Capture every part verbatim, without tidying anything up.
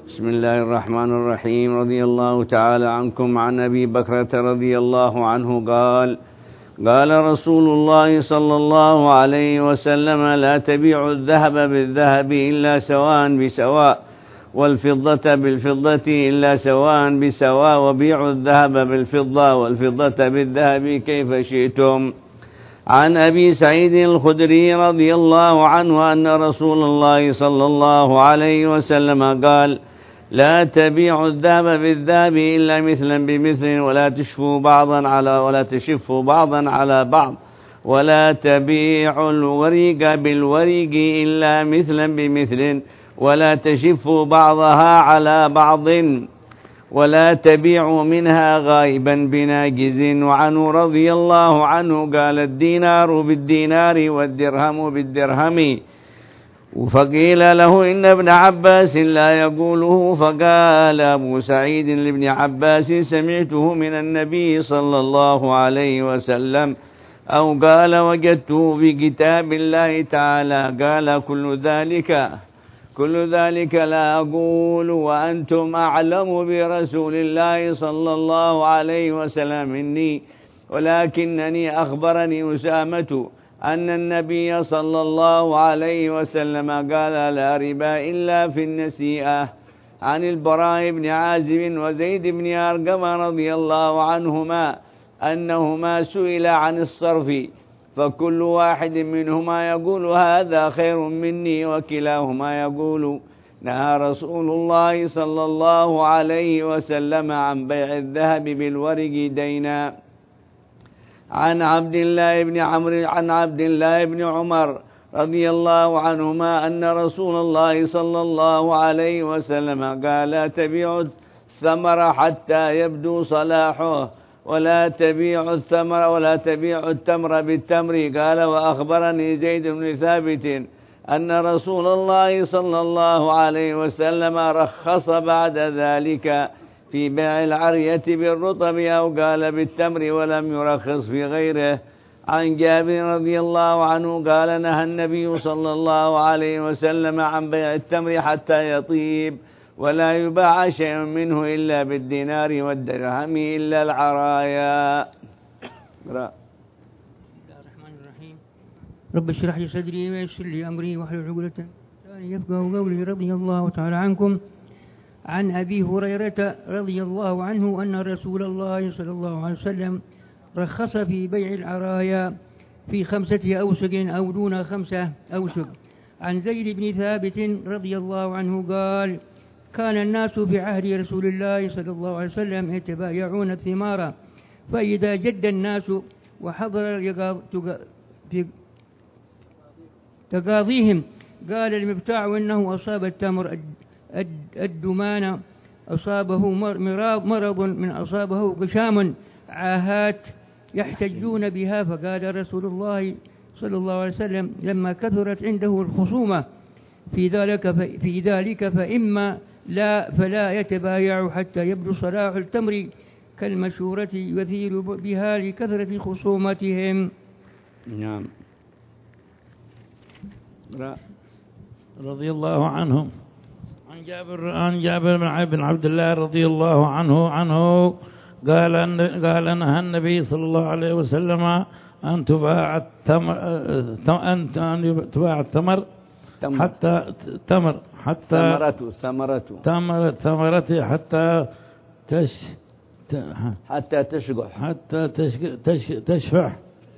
بسم الله الرحمن الرحيم. رضي الله تعالى عنكم. عن أبي بكرة رضي الله عنه قال قال رسول الله صلى الله عليه وسلم: لا تبيعوا الذهب بالذهب إلا سواء بسواء، والفضة بالفضة إلا سواء بسواء، وبيعوا الذهب بالفضة والفضة بالذهب كيف شئتم. عن أبي سعيد الخدري رضي الله عنه أن رسول الله صلى الله عليه وسلم قال: لا تبيعوا الذهب بالذهب إلا مثلا بمثل، ولا تشفوا بعضا على ولا تشفوا بعضا على بعض، ولا تبيعوا الورق بالورق إلا مثلا بمثل، ولا تشفوا بعضها على بعض، ولا تبيعوا منها غائبا بناجز. وعنه رضي الله عنه قال: الدينار بالدينار والدرهم بالدرهم. فقيل له: إن ابن عباس لا يقوله. فقال أبو سعيد لابن عباس: سمعته من النبي صلى الله عليه وسلم، أو قال: وجدته في كتاب الله تعالى. قال: كل ذلك كل ذلك لا أقول، وأنتم أعلم برسول الله صلى الله عليه وسلم مني، ولكنني أخبرني أسامة أن النبي صلى الله عليه وسلم قال: لا ربا إلا في النسيئة. عن البراء بن عازب وزيد بن أرقم رضي الله عنهما أنهما سئلا عن الصرف، فكل واحد منهما يقول: هذا خير مني، وكلاهما يقول: نهى رسول الله صلى الله عليه وسلم عن بيع الذهب بالورق دينا. عن عبد الله بن عمرو عن عبد الله بن عمر رضي الله عنهما أن رسول الله صلى الله عليه وسلم قال: لا تبيعوا الثمر حتى يبدو صلاحه، ولا تبيعوا الثمر ولا تبيعوا التمر بالتمر. قال: وأخبرني زيد بن ثابت أن رسول الله صلى الله عليه وسلم رخص بعد ذلك في بيع العرية بالرطب، أو قال بالتمر، ولم يرخص في غيره. عن جابر رضي الله عنه قال: نهى النبي صلى الله عليه وسلم عن بيع التمر حتى يطيب، ولا يباع شيء منه إلا بالدينار والدرهم إلا العرايا. بسم الله الرحمن الرحيم. رب اشرح لي صدري ويسر لي أمري واحلل عقدة من لساني يفقهوا قولي. رضي الله تعالى عنكم. عن أبي هريرة رضي الله عنه أن رسول الله صلى الله عليه وسلم رخص في بيع العرايا في خمسة أوسق أو دون خمسة أوسق. عن زيد بن ثابت رضي الله عنه قال: كان الناس في عهد رسول الله صلى الله عليه وسلم يتبايعون الثمار، فإذا جد الناس وحضر في تقاضيهم قال المبتاع إنه أصاب التمر الدمان، أصابه مرض من أصابه غشام عاهات يحتجون بها. فقال رسول الله صلى الله عليه وسلم لما كثرت عنده الخصومة في ذلك في ذلك فإما لا فلا يتبايع حتى يبدو صلاح التمر كالمشورة يثير بها لكثرة خصومتهم. نعم. رضي الله عنهم. عن جابر عن جابر بن عبد الله رضي الله عنه عنه قال أن قال نهى النبي صلى الله عليه وسلم أن تباع التمر أن تباع التمر حتى تمر حتى ثمرته ثمرته ثمرة ثمرته حتى تش حتى تشقح حتى تش تش تشفح.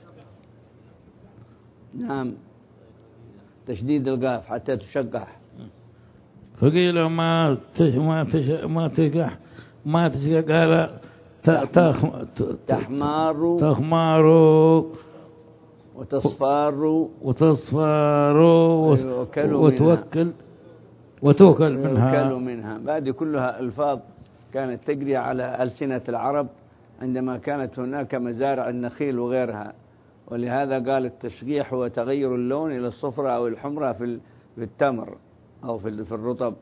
نعم، تشديد القاف حتى تشقح. فقيل ما تش ما تش ما تشقح ما تشقح قال تحمار تخمار وتصفار وتصفار وتوكل وتوكل منها وتوكل منها. هذه كلها ألفاظ كانت تجري على ألسنة العرب عندما كانت هناك مزارع النخيل وغيرها، ولهذا قال التشقيح هو تغير اللون إلى الصفرة أو الحمرة في التمر أو في الرطب.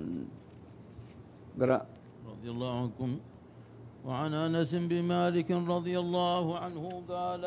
قرأ. رضي الله عنكم. وعن أنس بن مالك رضي الله عنه قال: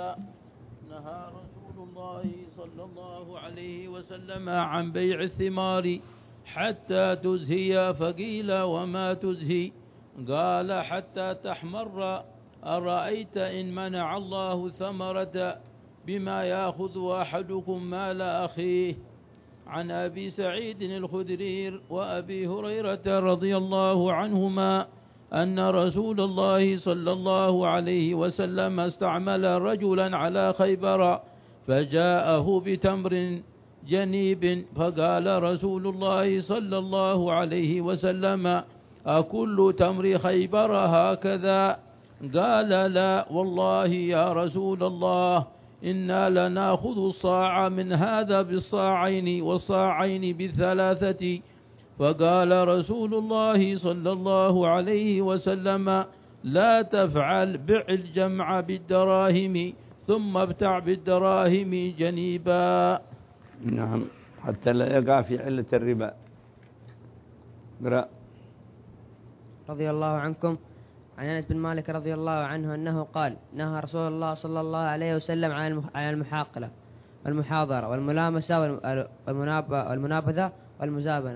نهى رسول الله صلى الله عليه وسلم عن بيع الثمار حتى تزهي. فقيل وما تزهي؟ قال حتى تحمر. أرأيت إن منع الله ثمرة بما يأخذ أحدكم مال أخيه. عن أبي سعيد الخدري وأبي هريرة رضي الله عنهما أن رسول الله صلى الله عليه وسلم استعمل رجلا على خيبر فجاءه بتمر جنيب، فقال رسول الله صلى الله عليه وسلم: أكل تمر خيبر هكذا؟ قال: لا والله يا رسول الله، إنا لنأخذ الصاع من هذا بالصاعين والصاعين بالثلاثة. فقال رسول الله صلى الله عليه وسلم: لا تفعل، بع الجمع بالدراهم ثم ابتع بالدراهم جنيبا. نعم، حتى لا يقع في علة الربا. قرأ. رضي الله عنكم عن أنس بن مالك رضي الله عنه أنه قال: نهى رسول الله صلى الله عليه وسلم عن المحاقلة والمحاضرة والملامسة والمنابذة والمزابنة.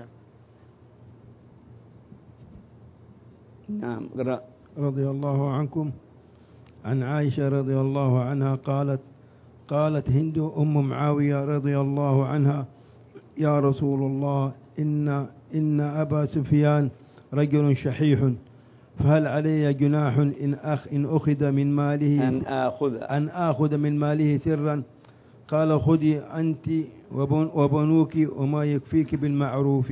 نعم، قرأ. رضي الله عنكم عن عائشة رضي الله عنها قالت قالت هند أم معاوية رضي الله عنها: يا رسول الله، إن إن أبا سفيان رجل شحيح، فهل علي جناح إن أخ إن أخذ من ماله أن آخذ أن آخذ من ماله سرا؟ قال: خذي أنت وبن وبنوك وما يكفيك بالمعروف.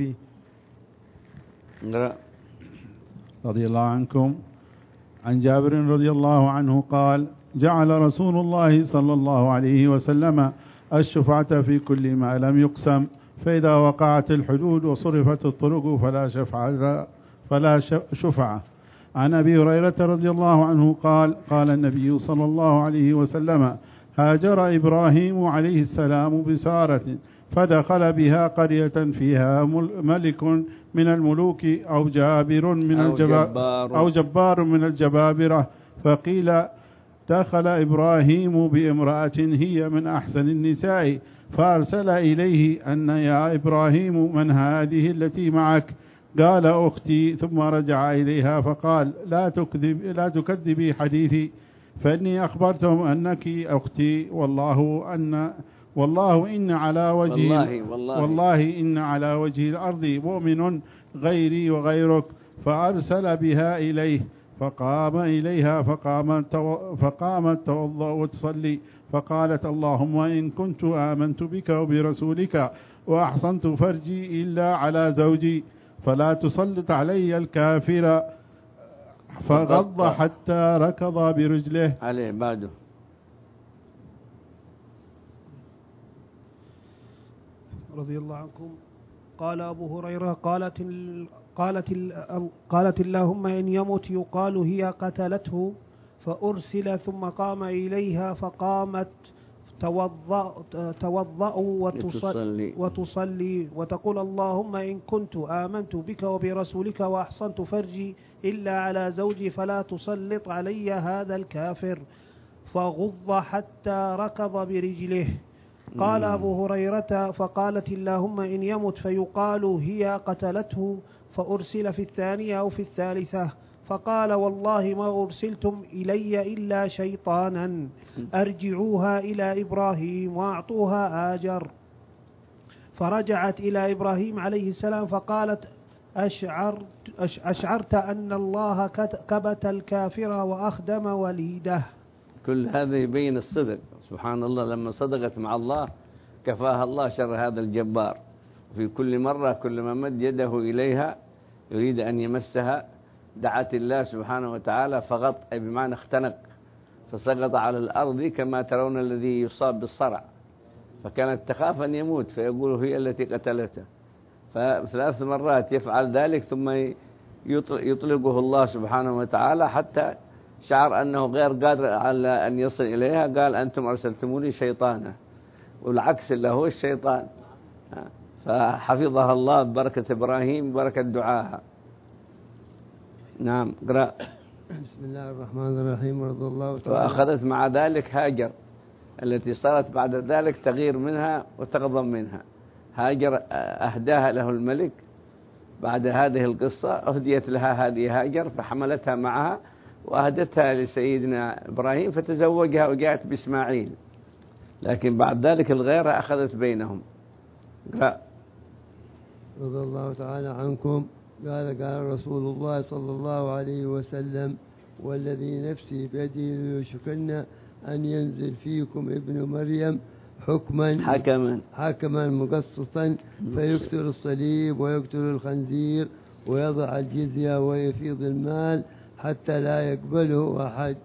رضي الله عنكم عن جابر رضي الله عنه قال: جعل رسول الله صلى الله عليه وسلم الشفعة في كل ما لم يقسم، فإذا وقعت الحدود وصرفت الطرق فلا شفعة فلا شفعة. عن أبي هريرة رضي الله عنه قال: قال النبي صلى الله عليه وسلم: هاجر إبراهيم عليه السلام بسارة، فدخل بها قرية فيها ملك من الملوك أو جابر من أو الجبار جبار, أو جبار من الجبابرة، فقيل: دخل إبراهيم بامرأة هي من أحسن النساء، فأرسل إليه أن يا إبراهيم من هذه التي معك؟ قال: أختي. ثم رجع إليها فقال: لا تكذب لا تكذبي حديثي، فإني أخبرتهم أنك أختي، والله أن والله إن على وجه والله, والله, والله إن على وجه الأرض مؤمن غيري وغيرك. فأرسل بها إليه، فقام إليها فقامت فقامت توضأ وتصلي، فقالت: اللهم إن كنت آمنت بك وبرسولك وأحصنت فرجي إلا على زوجي، فلا تسلط علي الكافر. فغض حتى ركض برجله. عليه بعده. رضي الله عنكم قال أبو هريرة: قالت ال قالت ال قالت اللهم إن يمت يقال هي قتلته، فأرسل ثم قام إليها فقامت توضأ توضأ وتصلي, وتصلي وتقول: اللهم إن كنت آمنت بك وبرسولك وأحصنت فرجي إلا على زوجي فلا تسلط علي هذا الكافر. فغض حتى ركض برجله. قال أبو هريرة: فقالت اللهم إن يمت فيقال هي قتلته، فأرسل في الثانية أو في الثالثة، فقال: والله ما أرسلتم إلي إلا شيطانا، أرجعوها إلى إبراهيم وأعطوها آجر. فرجعت إلى إبراهيم عليه السلام فقالت: أشعرت, أشعرت أن الله كبت الكافر وأخدم وليده. كل هذا يبين الصدق. سبحان الله، لما صدقت مع الله كفاها الله شر هذا الجبار. في كل مرة كل ما مد يده إليها يريد أن يمسها دعت الله سبحانه وتعالى فغط، أي بمعنى اختنق، فسقط على الأرض كما ترون الذي يصاب بالصرع، فكانت تخاف أن يموت، فيقول هي التي قتلته. فثلاث مرات يفعل ذلك ثم يطلقه الله سبحانه وتعالى حتى شعر أنه غير قادر على أن يصل إليها. قال: أنتم أرسلتموني شيطانا، والعكس اللي هو الشيطان. فحفظها الله ببركة إبراهيم وبركة دعاها. نعم، قرأ. بسم الله الرحمن الرحيم. رضي الله تعالى. وأخذت مع ذلك هاجر التي صارت بعد ذلك تغير منها وتغضب منها. هاجر أهداها له الملك بعد هذه القصة أهديت لها هذه هاجر فحملتها معها وأهدتها لسيدنا إبراهيم فتزوجها وجاءت بإسماعيل، لكن بعد ذلك الغيرة أخذت بينهم. قال رضي الله تعالى عنكم قال قال رسول الله صلى الله عليه وسلم والذي نفسي بيده ليوشكن أن ينزل فيكم ابن مريم حكما حكما حكما مقسطا فيكسر الصليب ويقتل الخنزير ويضع الجزية ويفيض المال حتى لا يقبله أحد.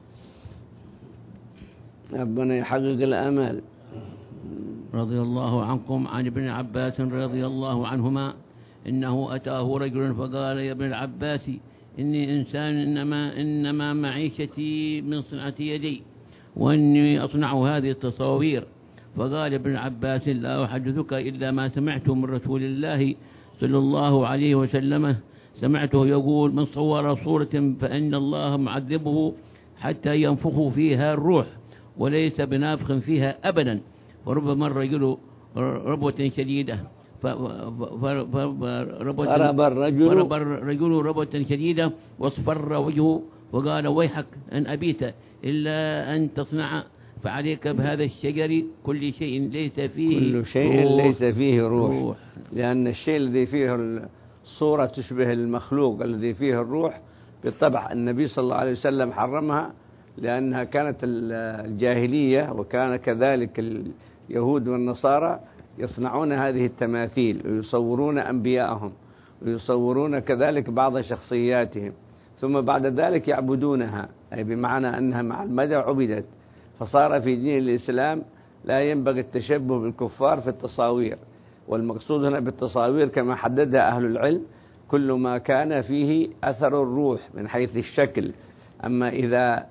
ربنا يحقق الأمل. رضي الله عنكم عن ابن عباس رضي الله عنهما إنه أتاه رجل فقال يا ابن العباس إني إنسان إنما, إنما معيشتي من صنعة يدي وإني أصنع هذه التصاوير. فقال ابن عباس لا أحدثك إلا ما سمعته من رسول الله صلى الله عليه وسلم، سمعته يقول من صور صورة فإن الله معذبه حتى ينفخ فيها الروح وليس بنافخ فيها أبدا. وربما الرجل ربوة شديدة فرب الرجل فرب الرجل ربوة شديدة واصفر وجهه وقال ويحك أن أبيت إلا أن تصنع فعليك بهذا الشجر كل شيء ليس فيه كل شيء روح ليس فيه روح, روح لأن الشيء الذي فيه الصورة تشبه المخلوق الذي فيه الروح بالطبع النبي صلى الله عليه وسلم حرمها، لأنها كانت الجاهلية وكان كذلك اليهود والنصارى يصنعون هذه التماثيل ويصورون أنبياءهم ويصورون كذلك بعض شخصياتهم، ثم بعد ذلك يعبدونها، أي بمعنى أنها مع المدى عبدت. فصار في دين الإسلام لا ينبغي التشبه بالكفار في التصاوير، والمقصود هنا بالتصاوير كما حددها أهل العلم كل ما كان فيه أثر الروح من حيث الشكل. أما إذا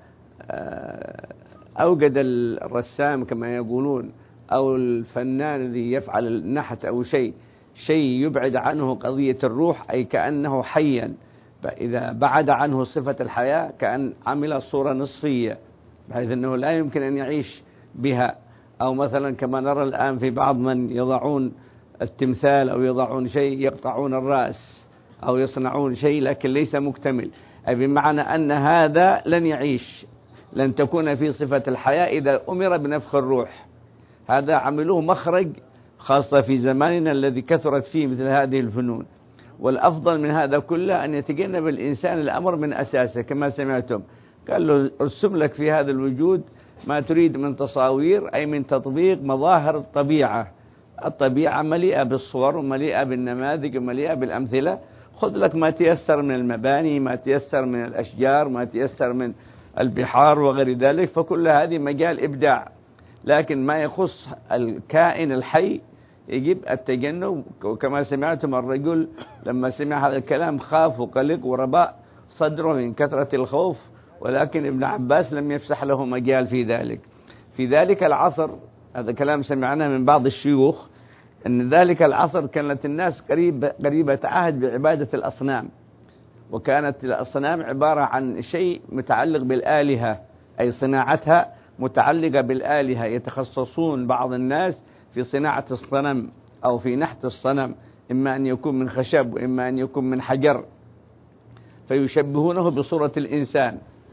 أوجد الرسام كما يقولون أو الفنان الذي يفعل النحت أو شيء شيء يبعد عنه قضية الروح، أي كأنه حيا، إذا بعد عنه صفة الحياة كأن عمل صورة نصفية بحيث أنه لا يمكن أن يعيش بها. أو مثلا كما نرى الآن في بعض من يضعون التمثال أو يضعون شيء يقطعون الرأس أو يصنعون شيء لكن ليس مكتمل، أي بمعنى أن هذا لن يعيش، لن تكون في صفة الحياة إذا أمر بنفخ الروح. هذا عملوه مخرج خاصة في زماننا الذي كثرت فيه مثل هذه الفنون. والأفضل من هذا كله أن يتجنب الإنسان الأمر من أساسه كما سمعتم، قال له ارسم لك في هذا الوجود ما تريد من تصاوير، أي من تطبيق مظاهر الطبيعة. الطبيعة مليئة بالصور ومليئة بالنماذج ومليئة بالأمثلة، خذ لك ما تيسر من المباني، ما تيسر من الأشجار، ما تيسر من البحار وغير ذلك، فكل هذه مجال إبداع. لكن ما يخص الكائن الحي يجب التجنب. وكما سمعتم الرجل لما سمع هذا الكلام خاف وقلق ورباء صدره من كثرة الخوف، ولكن ابن عباس لم يفسح له مجال في ذلك. في ذلك العصر، هذا كلام سمعناه من بعض الشيوخ، أن ذلك العصر كانت الناس قريبة, قريبة عهد بعبادة الأصنام، وكانت الأصنام عبارة عن شيء متعلق بالآلهة، أي صناعتها متعلقة بالآلهة. يتخصصون بعض الناس في صناعة الصنم أو في نحت الصنم، إما أن يكون من خشب وإما أن يكون من حجر، فيشبهونه بصورة الإنسان.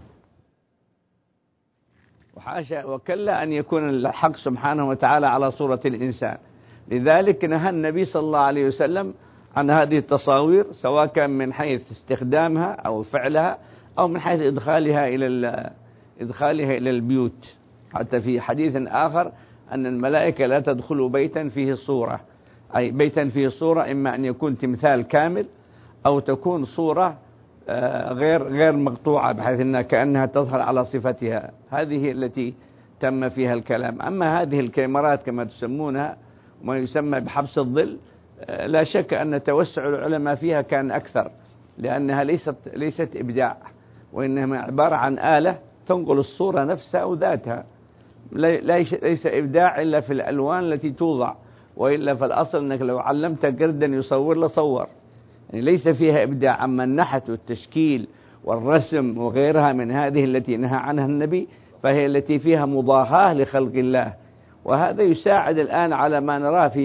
وحاشا وكلا أن يكون الحق سبحانه وتعالى على صورة الإنسان. لذلك نهى النبي صلى الله عليه وسلم عن هذه التصاوير، سواء كان من حيث استخدامها أو فعلها أو من حيث إدخالها إلى إدخالها إلى البيوت. حتى في حديث آخر أن الملائكة لا تدخل بيتا فيه صورة، أي بيتا فيه صورة إما أن يكون تمثال كامل أو تكون صورة غير غير مقطوعة بحيث أنها كأنها تظهر على صفتها. هذه التي تم فيها الكلام. أما هذه الكاميرات كما تسمونها وما يسمى بحبس الظل، لا شك أن توسع العلماء فيها كان أكثر، لأنها ليست ليست إبداع، وإنما عبارة عن آلة تنقل الصورة نفسها وذاتها. ليس إبداع إلا في الألوان التي توضع، وإلا في الأصل أنك لو علمت قردا يصور لصور، يعني ليس فيها إبداع. أما النحت والتشكيل والرسم وغيرها من هذه التي نهى عنها النبي فهي التي فيها مضاهاة لخلق الله. وهذا يساعد الآن على ما نراه في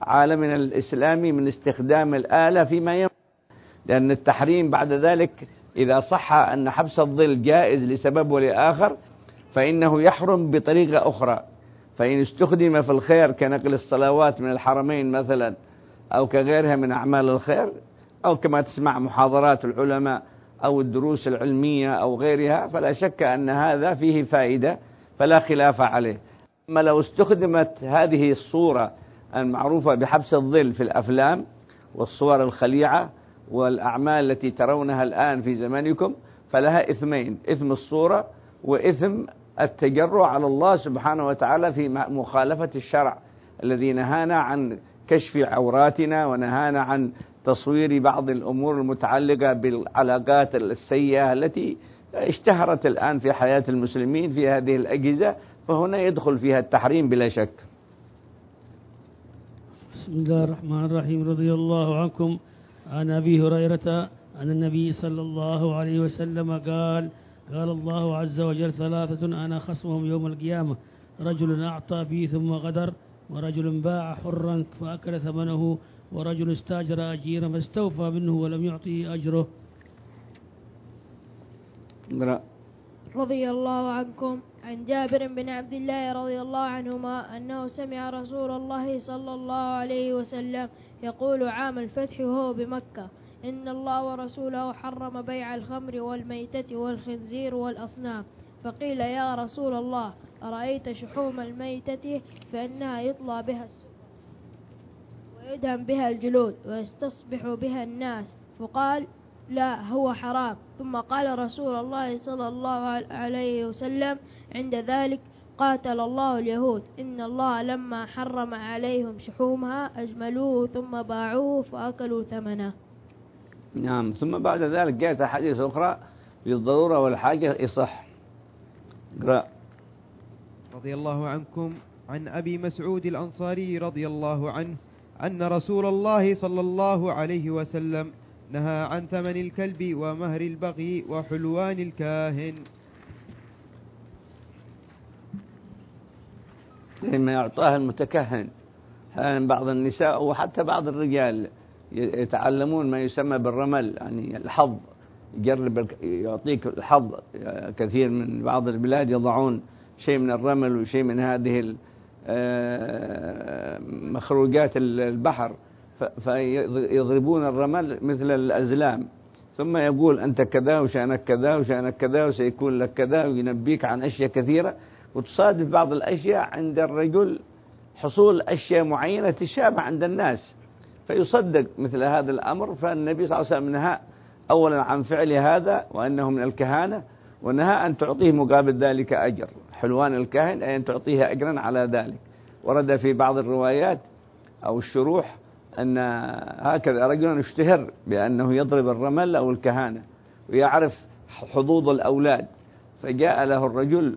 عالمنا الإسلامي من استخدام الآلة فيما ينفع، لأن التحريم بعد ذلك إذا صح أن حبس الظل جائز لسبب ولآخر فإنه يحرم بطريقة أخرى. فإن استخدم في الخير كنقل الصلوات من الحرمين مثلا أو كغيرها من أعمال الخير، أو كما تسمع محاضرات العلماء أو الدروس العلمية أو غيرها، فلا شك أن هذا فيه فائدة فلا خلاف عليه. أما لو استخدمت هذه الصورة المعروفة بحبس الظل في الأفلام والصور الخليعة والأعمال التي ترونها الآن في زمانكم فلها إثمين: إثم الصورة وإثم التجرع على الله سبحانه وتعالى في مخالفة الشرع الذي نهانا عن كشف عوراتنا ونهانا عن تصوير بعض الأمور المتعلقة بالعلاقات السيئة التي اشتهرت الآن في حياة المسلمين في هذه الأجهزة، فهنا يدخل فيها التحريم بلا شك. بسم الله الرحمن الرحيم. رضي الله عنكم عن أبي هريرة عن النبي صلى الله عليه وسلم قال: قال الله عز وجل: ثلاثة أنا خصمهم يوم القيامة: رجل أعطى بي ثم غدر، ورجل باع حرا فأكل ثمنه، ورجل استاجر أجيرا فاستوفى منه ولم يعطيه أجره. رضي الله عنكم عن جابر بن عبد الله رضي الله عنهما أنه سمع رسول الله صلى الله عليه وسلم يقول عام الفتح وهو بمكة: إن الله ورسوله حرم بيع الخمر والميتة والخنزير والأصنام. فقيل: يا رسول الله، أرأيت شحوم الميتة فإنها يطلى بها السفن ويدهم بها الجلود ويستصبح بها الناس، فقال: لا، هو حرام. ثم قال رسول الله صلى الله عليه وسلم عند ذلك: قاتل الله اليهود، إن الله لما حرم عليهم شحومها أجملوه ثم باعوه فأكلوا ثمنه. نعم. ثم بعد ذلك جاءت أحاديث أخرى للضرورة والحاجة يصح. قرأ. رضي الله عنكم عن أبي مسعود الأنصاري رضي الله عنه أن رسول الله صلى الله عليه وسلم نهى عن ثمن الكلب ومهر البغي وحلوان الكاهن. لما يعطاه المتكهن بعض النساء وحتى بعض الرجال يتعلمون ما يسمى بالرمل، يعني الحظ، يجرب يعطيك الحظ. كثير من بعض البلاد يضعون شيء من الرمل وشيء من هذه مخروجات البحر فيضربون الرمل مثل الأزلام، ثم يقول أنت كذا وشأنك كذا وشأنك كذا وسيكون لك كذا، وينبيك عن أشياء كثيرة. وتصادف بعض الأشياء عند الرجل حصول أشياء معينة تشابه عند الناس فيصدق مثل هذا الأمر. فالنبي صلى الله عليه وسلم نهى أولا عن فعل هذا وأنه من الكهانة، ونهى أن تعطيه مقابل ذلك أجر. حلوان الكاهن أي أن تعطيه أجرا على ذلك. ورد في بعض الروايات أو الشروح أن هكذا رجلا اشتهر بأنه يضرب الرمل أو الكهانة ويعرف حظوظ الأولاد، فجاء له الرجل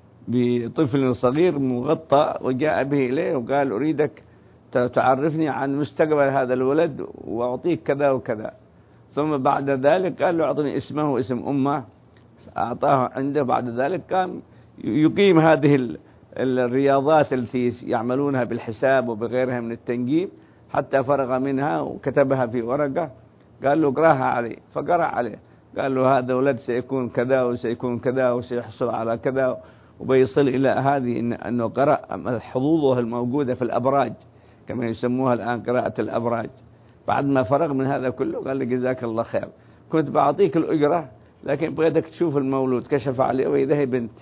بطفل صغير مغطى وجاء به إليه وقال: أريدك تعرفني عن مستقبل هذا الولد وأعطيك كذا وكذا. ثم بعد ذلك قال له: أعطني اسمه واسم أمه. أعطاه عنده. بعد ذلك قام يقيم هذه الرياضات التي يعملونها بالحساب وبغيرها من التنجيم حتى فرغ منها وكتبها في ورقة. قال له: اقرأها عليه. فقرأ عليه. قال له: هذا ولد سيكون كذا وسيكون كذا وسيحصل على كذا، وبيصل إلى هذه إن أنه قرأ حظوظه الموجودة في الأبراج كما يسموها الآن قراءة الأبراج. بعد ما فرغ من هذا كله قال له: جزاك الله خير، كنت بعطيك الأجرة لكن بغيتك تشوف المولود. كشف عليه وإذا هي بنت.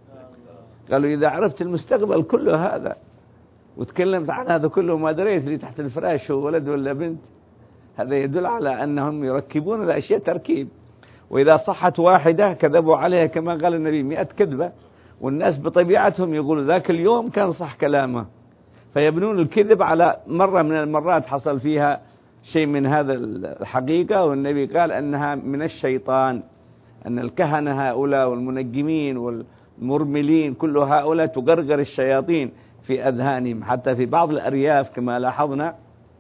قالوا: إذا عرفت المستقبل كله هذا وتكلمت عن هذا كله ما دريت لي تحت الفراش هو ولد ولا بنت، هذا يدل على أنهم يركبون الأشياء تركيب. وإذا صحت واحدة كذبوا عليها كما قال النبي مئة كذبة، والناس بطبيعتهم يقولوا ذاك اليوم كان صح كلامه، فيبنون الكذب على مرة من المرات حصل فيها شيء من هذا الحقيقة. والنبي قال أنها من الشيطان، أن الكهنة هؤلاء والمنجمين والمرملين كل هؤلاء تغرغر الشياطين في أذهانهم. حتى في بعض الأرياف كما لاحظنا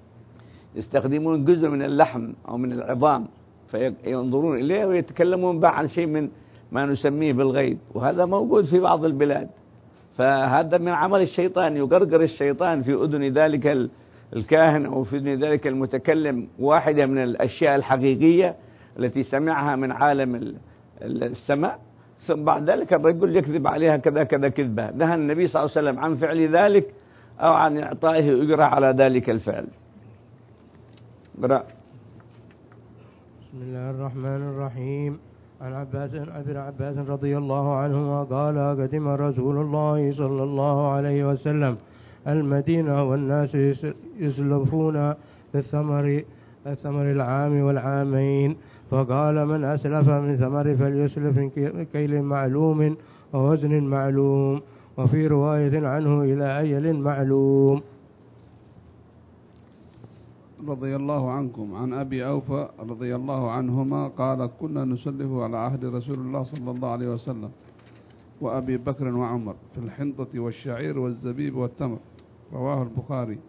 يستخدمون جزء من اللحم أو من العظام فينظرون إليه ويتكلمون بقى عن شيء من ما نسميه بالغيب، وهذا موجود في بعض البلاد. فهذا من عمل الشيطان، يغرغر الشيطان في أذن ذلك الكاهن أو في إذن ذلك المتكلم واحدة من الأشياء الحقيقية التي سمعها من عالم السماء، ثم بعد ذلك الرجل يكذب عليها كذا كذا كذبة، نهى النبي صلى الله عليه وسلم عن فعل ذلك أو عن إعطائه أجرة على ذلك الفعل. قرأ. بسم الله الرحمن الرحيم. عن عباس ابن عباس رضي الله عنهما قال قدم رسول الله صلى الله عليه وسلم المدينة والناس يسلفون في الثمر الثمر العام والعامين، فقال من أسلف من ثمر فليسلف من كيل معلوم ووزن معلوم، وفي رواية عنه إلى أجل معلوم. رضي الله عنكم عن أبي أوفى رضي الله عنهما قال كنا نسلف على عهد رسول الله صلى الله عليه وسلم وأبي بكر وعمر في الحنطة والشعير والزبيب والتمر، رواه البخاري.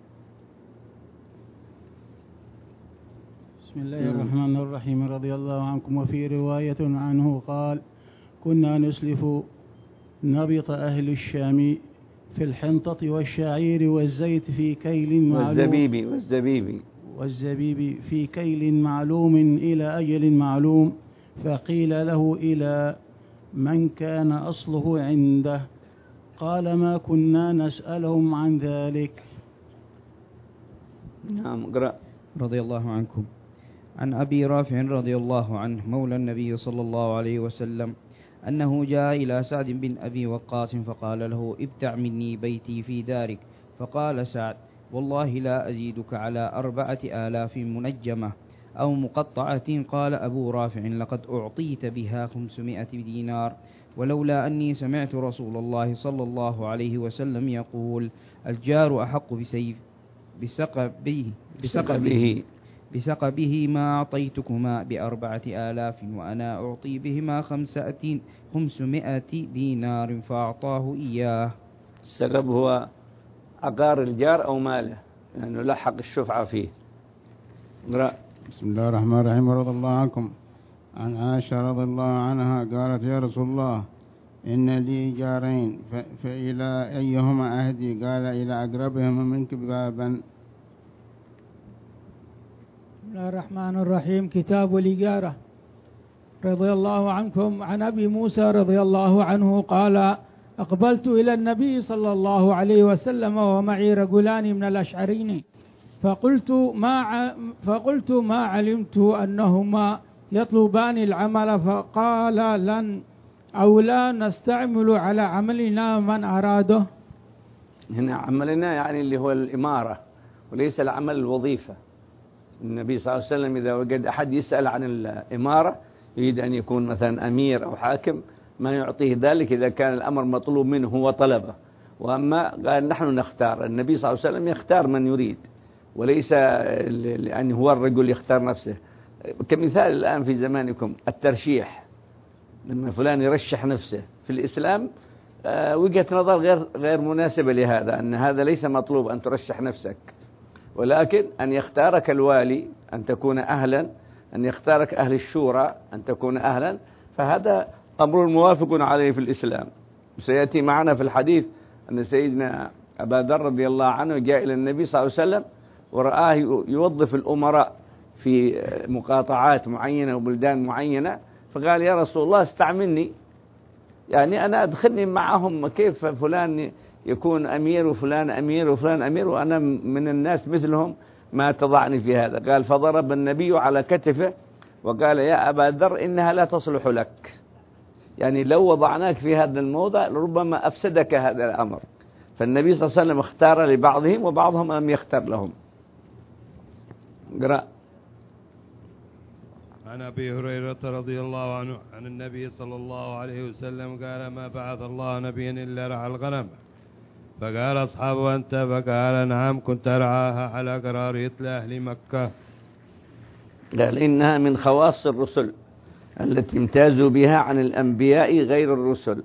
بسم الله الرحمن الرحيم. رضي الله عنكم. وفي رواية عنه قال كنا نسلف نبط أهل الشام في الحنطة والشعير والزيت في كيل معلوم والزبيب والزبيب والزبيب في كيل معلوم إلى أجل معلوم، فقيل له إلى من كان أصله عنده، قال ما كنا نسألهم عن ذلك. نعم. اقرأ. رضي الله عنكم عن أبي رافع رضي الله عنه مولى النبي صلى الله عليه وسلم أنه جاء إلى سعد بن أبي وقاص فقال له ابتع مني بيتي في دارك، فقال سعد والله لا أزيدك على أربعة آلاف منجمة أو مقطعة. قال أبو رافع لقد أعطيت بها خمسمائة دينار، ولولا أني سمعت رسول الله صلى الله عليه وسلم يقول الجار أحق بسيف بسقبه بسقبه بسقبه ما أعطيتكما بأربعة آلاف وأنا أعطي بهما خمسمائة دينار، فأعطاه إياه. السقب هو عقار الجار أو ماله، لأنه يعني لحق الشفعة فيه. قرأ. بسم الله الرحمن الرحيم. رضي الله عنكم عن عائشة رضي الله عنها قالت يا رسول الله إن لي جارين فإلى أيهما أهدي؟ قال إلى أقربهما منك بابا. بسم الله الرحمن الرحيم. كتاب الإجارة. رضي الله عنكم عن أبي موسى رضي الله عنه قال أقبلت إلى النبي صلى الله عليه وسلم ومعي رجلان من الأشعرين، فقلت ما فقلت ما علمت أنهما يطلبان العمل، فقال لن أو لا نستعمل على عملنا من أراده. هنا عملنا يعني اللي هو الإمارة وليس العمل الوظيفة. النبي صلى الله عليه وسلم إذا وجد أحد يسأل عن الإمارة يريد أن يكون مثلا أمير أو حاكم ما يعطيه ذلك إذا كان الأمر مطلوب منه هو طلبه، وأما قال نحن نختار. النبي صلى الله عليه وسلم يختار من يريد وليس لأن هو الرجل يختار نفسه. كمثال الآن في زمانكم الترشيح، لما فلان يرشح نفسه في الإسلام وجهة نظر غير غير مناسبة لهذا، أن هذا ليس مطلوب أن ترشح نفسك، ولكن أن يختارك الوالي أن تكون أهلا، أن يختارك أهل الشورى أن تكون أهلا، فهذا أمر موافق عليه في الإسلام. سيأتي معنا في الحديث أن سيدنا أبا ذر رضي الله عنه جاء إلى النبي صلى الله عليه وسلم ورآه يوظف الأمراء في مقاطعات معينة وبلدان معينة، فقال يا رسول الله استعملني، يعني أنا أدخلني معهم، كيف فلان يكون أمير وفلان أمير وفلان أمير وأنا من الناس مثلهم، ما تضعني في هذا. قال فضرب النبي على كتفه وقال يا أبا ذر إنها لا تصلح لك، يعني لو وضعناك في هذا الموضع ربما أفسدك هذا الأمر. فالنبي صلى الله عليه وسلم اختار لبعضهم وبعضهم لم يختار لهم. قرأ. عن أبي هريرة رضي الله عنه عن النبي صلى الله عليه وسلم قال ما بعث الله نبيا إلا رعى الغنم، فقال أصحابه أنت؟ فقال نعم كنت أرعاها على قراريط لأهل مكة. قال إنها من خواص الرسل التي امتازوا بها عن الأنبياء غير الرسل.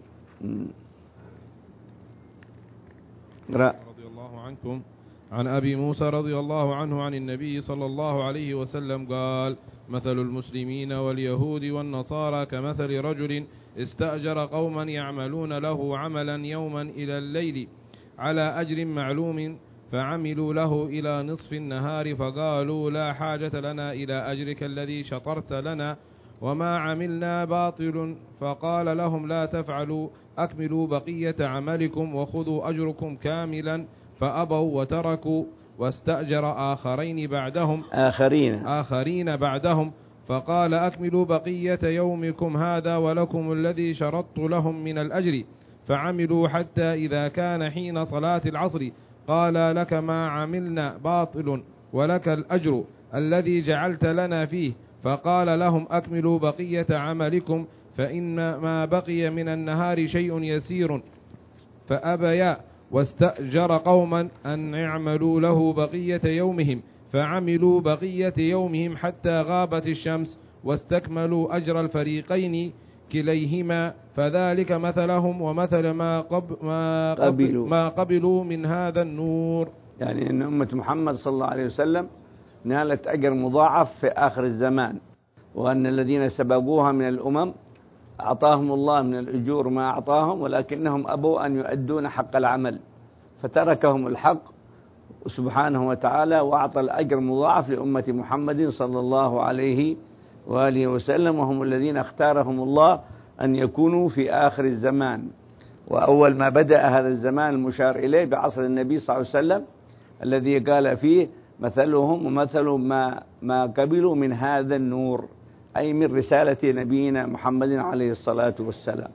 رضي الله عنكم عن أبي موسى رضي الله عنه عن النبي صلى الله عليه وسلم قال مثل المسلمين واليهود والنصارى كمثل رجل استأجر قوما يعملون له عملا يوما إلى الليل على أجر معلوم، فعملوا له إلى نصف النهار فقالوا لا حاجة لنا إلى أجرك الذي شطرت لنا وما عملنا باطل. فقال لهم لا تفعلوا، أكملوا بقية عملكم وخذوا أجركم كاملا. فأبوا وتركوا، واستأجر آخرين بعدهم آخرين آخرين بعدهم فقال أكملوا بقية يومكم هذا ولكم الذي شرطت لهم من الأجر. فعملوا حتى إذا كان حين صلاة العصر قال لك ما عملنا باطل ولك الأجر الذي جعلت لنا فيه. فقال لهم أكملوا بقية عملكم فإن ما بقي من النهار شيء يسير. فأبيا، واستأجر قوما أن يعملوا له بقية يومهم، فعملوا بقية يومهم حتى غابت الشمس، واستكملوا أجر الفريقين كليهما. فذلك مثلهم ومثل ما, قب ما, قبلوا. ما قبلوا من هذا النور. يعني أن أمة محمد صلى الله عليه وسلم نالت أجر مضاعف في آخر الزمان، وأن الذين سبقوها من الأمم أعطاهم الله من الأجور ما أعطاهم، ولكنهم أبوا أن يؤدون حق العمل، فتركهم الحق سبحانه وتعالى وأعطى الأجر مضاعف لأمة محمد صلى الله عليه وآله وسلم، وهم الذين اختارهم الله أن يكونوا في آخر الزمان. وأول ما بدأ هذا الزمان المشار إليه بعصر النبي صلى الله عليه وسلم الذي قال فيه مثلهم ومثل ما, ما قبلوا من هذا النور، أي من رسالة نبينا محمد عليه الصلاة والسلام.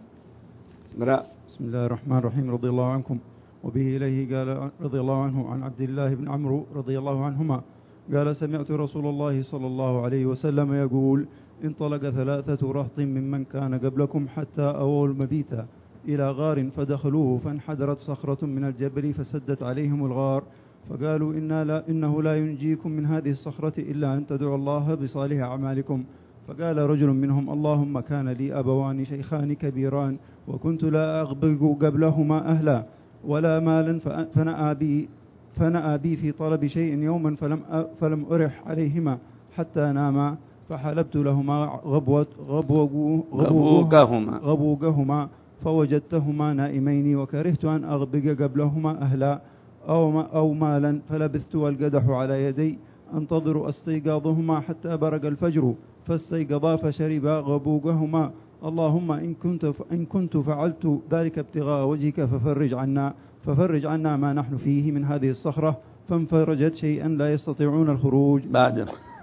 بسم الله الرحمن الرحيم. رضي الله عنكم وبه إليه قال رضي الله عنه عن عبد الله بن عمرو رضي الله عنهما قال سمعت رسول الله صلى الله عليه وسلم يقول انطلق ثلاثة رهط ممن كان قبلكم حتى أووا المبيت إلى غار فدخلوه فانحدرت صخرة من الجبل فسدت عليهم الغار، فقالوا إنا لا إنه لا ينجيكم من هذه الصخرة إلا أن تدعوا الله بصالح أعمالكم. فقال رجل منهم اللهم كان لي أبوان شيخان كبيران وكنت لا أغبق قبلهما أهلا ولا مالا فنأى بي, فنأى بي في طلب شيء يوما فلم, فلم أرح عليهما حتى ناما، فحلبت لهما غبوة غبوقهما, غبوقهما فوجدتهما نائمين وكرهت أن أغبق قبلهما أهلا أو, أو مالا، فلبثت والقدح على يدي أنتظر استيقاظهما حتى برق الفجر فاستيقظا فشربا غبوقهما. اللهم إن كنت, إن كنت فعلت ذلك ابتغاء وجهك ففرج عنا ففرج عنا ما نحن فيه من هذه الصخرة، فانفرجت شيئا لا يستطيعون الخروج. بعد.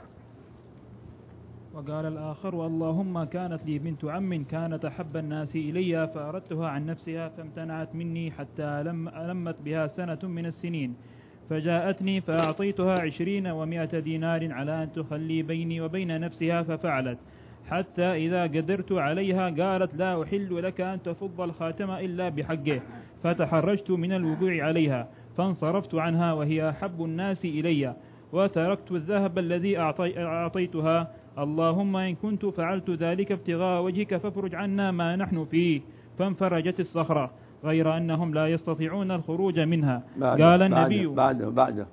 وقال الآخر اللهم كانت لي بنت عم كانت أحب الناس إلي فأردتها عن نفسها فامتنعت مني حتى لم ألمت بها سنة من السنين، فجاءتني فأعطيتها عشرين ومائة دينار على أن تخلي بيني وبين نفسها ففعلت، حتى إذا قدرت عليها قالت لا أحل لك أن تفض الخاتم إلا بحقه، فتحرجت من الوقوع عليها فانصرفت عنها وهي أحب الناس إلي، وتركت الذهب الذي أعطيتها. اللهم إن كنت فعلت ذلك ابتغاء وجهك فافرج عنا ما نحن فيه، فانفرجت الصخرة غير أنهم لا يستطيعون الخروج منها. قال النبي بعده بعده